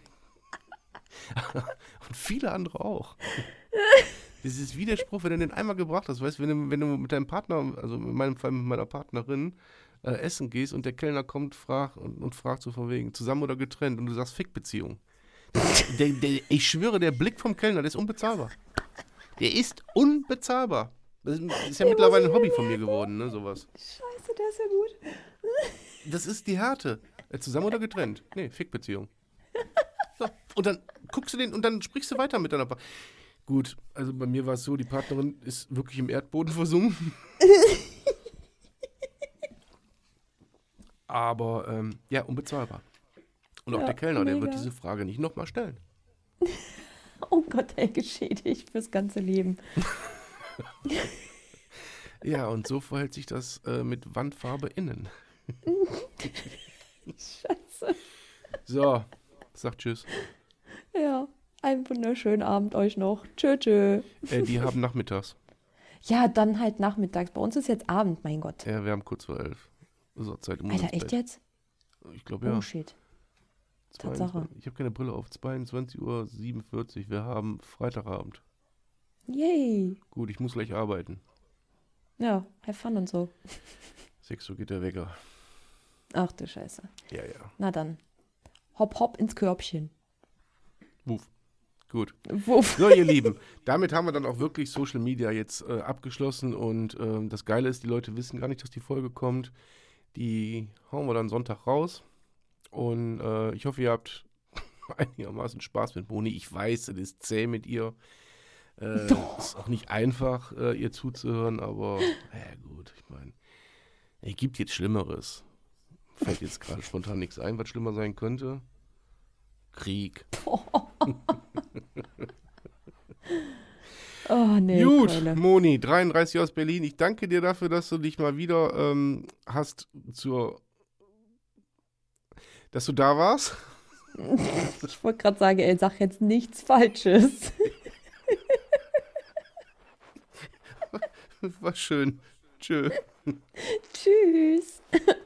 Und viele andere auch. Das ist wie der Spruch, wenn du den einmal gebracht hast, weißt du, wenn du, wenn du mit deinem Partner, also in meinem Fall mit meiner Partnerin, äh, essen gehst und der Kellner kommt frag, und, und fragt so von wegen, zusammen oder getrennt, und du sagst Fickbeziehung. Der, der, ich schwöre, der Blick vom Kellner, der ist unbezahlbar. Der ist unbezahlbar. Das ist, ist ja Der mittlerweile muss ein ich Hobby mir von mir geworden, ne, sowas. Scheiße, der ist ja gut. Das ist die Härte. Äh, Zusammen oder getrennt? Nee, Fickbeziehung. So, und dann guckst du den und dann sprichst du weiter mit deiner Partnerin. Gut, also bei mir war es so, die Partnerin ist wirklich im Erdboden versunken. Aber, ähm, ja, unbezahlbar. Und auch Ja, der Kellner, der mega. wird diese Frage nicht nochmal stellen. Oh Gott, ey, geschädigt fürs ganze Leben. Ja, und so verhält sich das äh, mit Wandfarbe innen. Scheiße. So, sag tschüss. Ja, einen wunderschönen Abend euch noch. Tschö, tschö. Äh, die haben nachmittags. Ja, dann halt nachmittags. Bei uns ist jetzt Abend, mein Gott. Ja, wir haben kurz vor elf. So, Zeit um Alter, ins echt Bett. jetzt? Ich glaube, ja. Oh, shit. Tatsache. zweiundzwanzig Ich habe keine Brille auf. zweiundzwanzig Uhr siebenundvierzig. Wir haben Freitagabend. Yay. Gut, ich muss gleich arbeiten. Ja, have fun und so. sechs Uhr geht der Wecker. Ach du Scheiße. Ja, ja. Na dann. Hopp, hopp ins Körbchen. Wuff. Gut. Wuff. So, ihr Lieben, damit haben wir dann auch wirklich Social Media jetzt äh, abgeschlossen und ähm, das Geile ist, die Leute wissen gar nicht, dass die Folge kommt. Die hauen wir dann Sonntag raus und äh, ich hoffe, ihr habt einigermaßen Spaß mit Moni. Ich weiß, es ist zäh mit ihr. Äh, ist auch nicht einfach, äh, ihr zuzuhören, aber ja gut, ich meine, es gibt jetzt Schlimmeres. Fällt jetzt gerade spontan nichts ein, was schlimmer sein könnte. Krieg. Oh, nee. Gut, Keule. Moni, dreiunddreißig aus Berlin. Ich danke dir dafür, dass du dich mal wieder ähm, hast zur, dass du da warst. Ich wollte gerade sagen, ey, sag jetzt nichts Falsches. War schön. Tschö. Tschüss.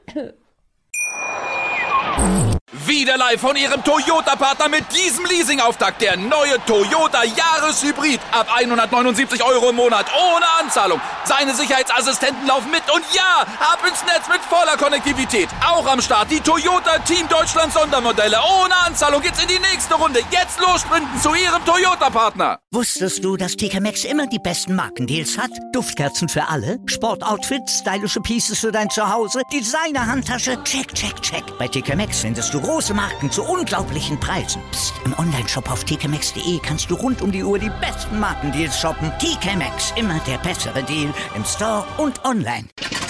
Wieder live von Ihrem Toyota-Partner mit diesem Leasing-Auftakt. Der neue Toyota Jahreshybrid. Ab hundertneunundsiebzig Euro im Monat. Ohne Anzahlung. Seine Sicherheitsassistenten laufen mit. Und ja, ab ins Netz mit voller Konnektivität. Auch am Start die Toyota Team Deutschland Sondermodelle. Ohne Anzahlung geht's in die nächste Runde. Jetzt los sprinten zu Ihrem Toyota-Partner. Wusstest du, dass T K Maxx immer die besten Markendeals hat? Duftkerzen für alle, Sportoutfits, stylische Pieces für dein Zuhause, Designer-Handtasche, check, check, check. Bei T K Maxx findest du große Marken zu unglaublichen Preisen. Psst. Im Onlineshop auf t k maxx punkt de kannst du rund um die Uhr die besten Markendeals shoppen. T K Maxx, immer der bessere Deal im Store und online.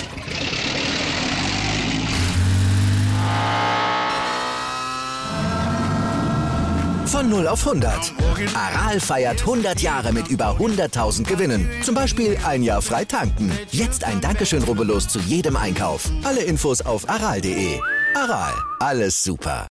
Von null auf hundert. Aral feiert hundert Jahre mit über hunderttausend Gewinnen. Zum Beispiel ein Jahr frei tanken. Jetzt ein Dankeschön, rubbellos zu jedem Einkauf. Alle Infos auf aral punkt de. Aral, alles super.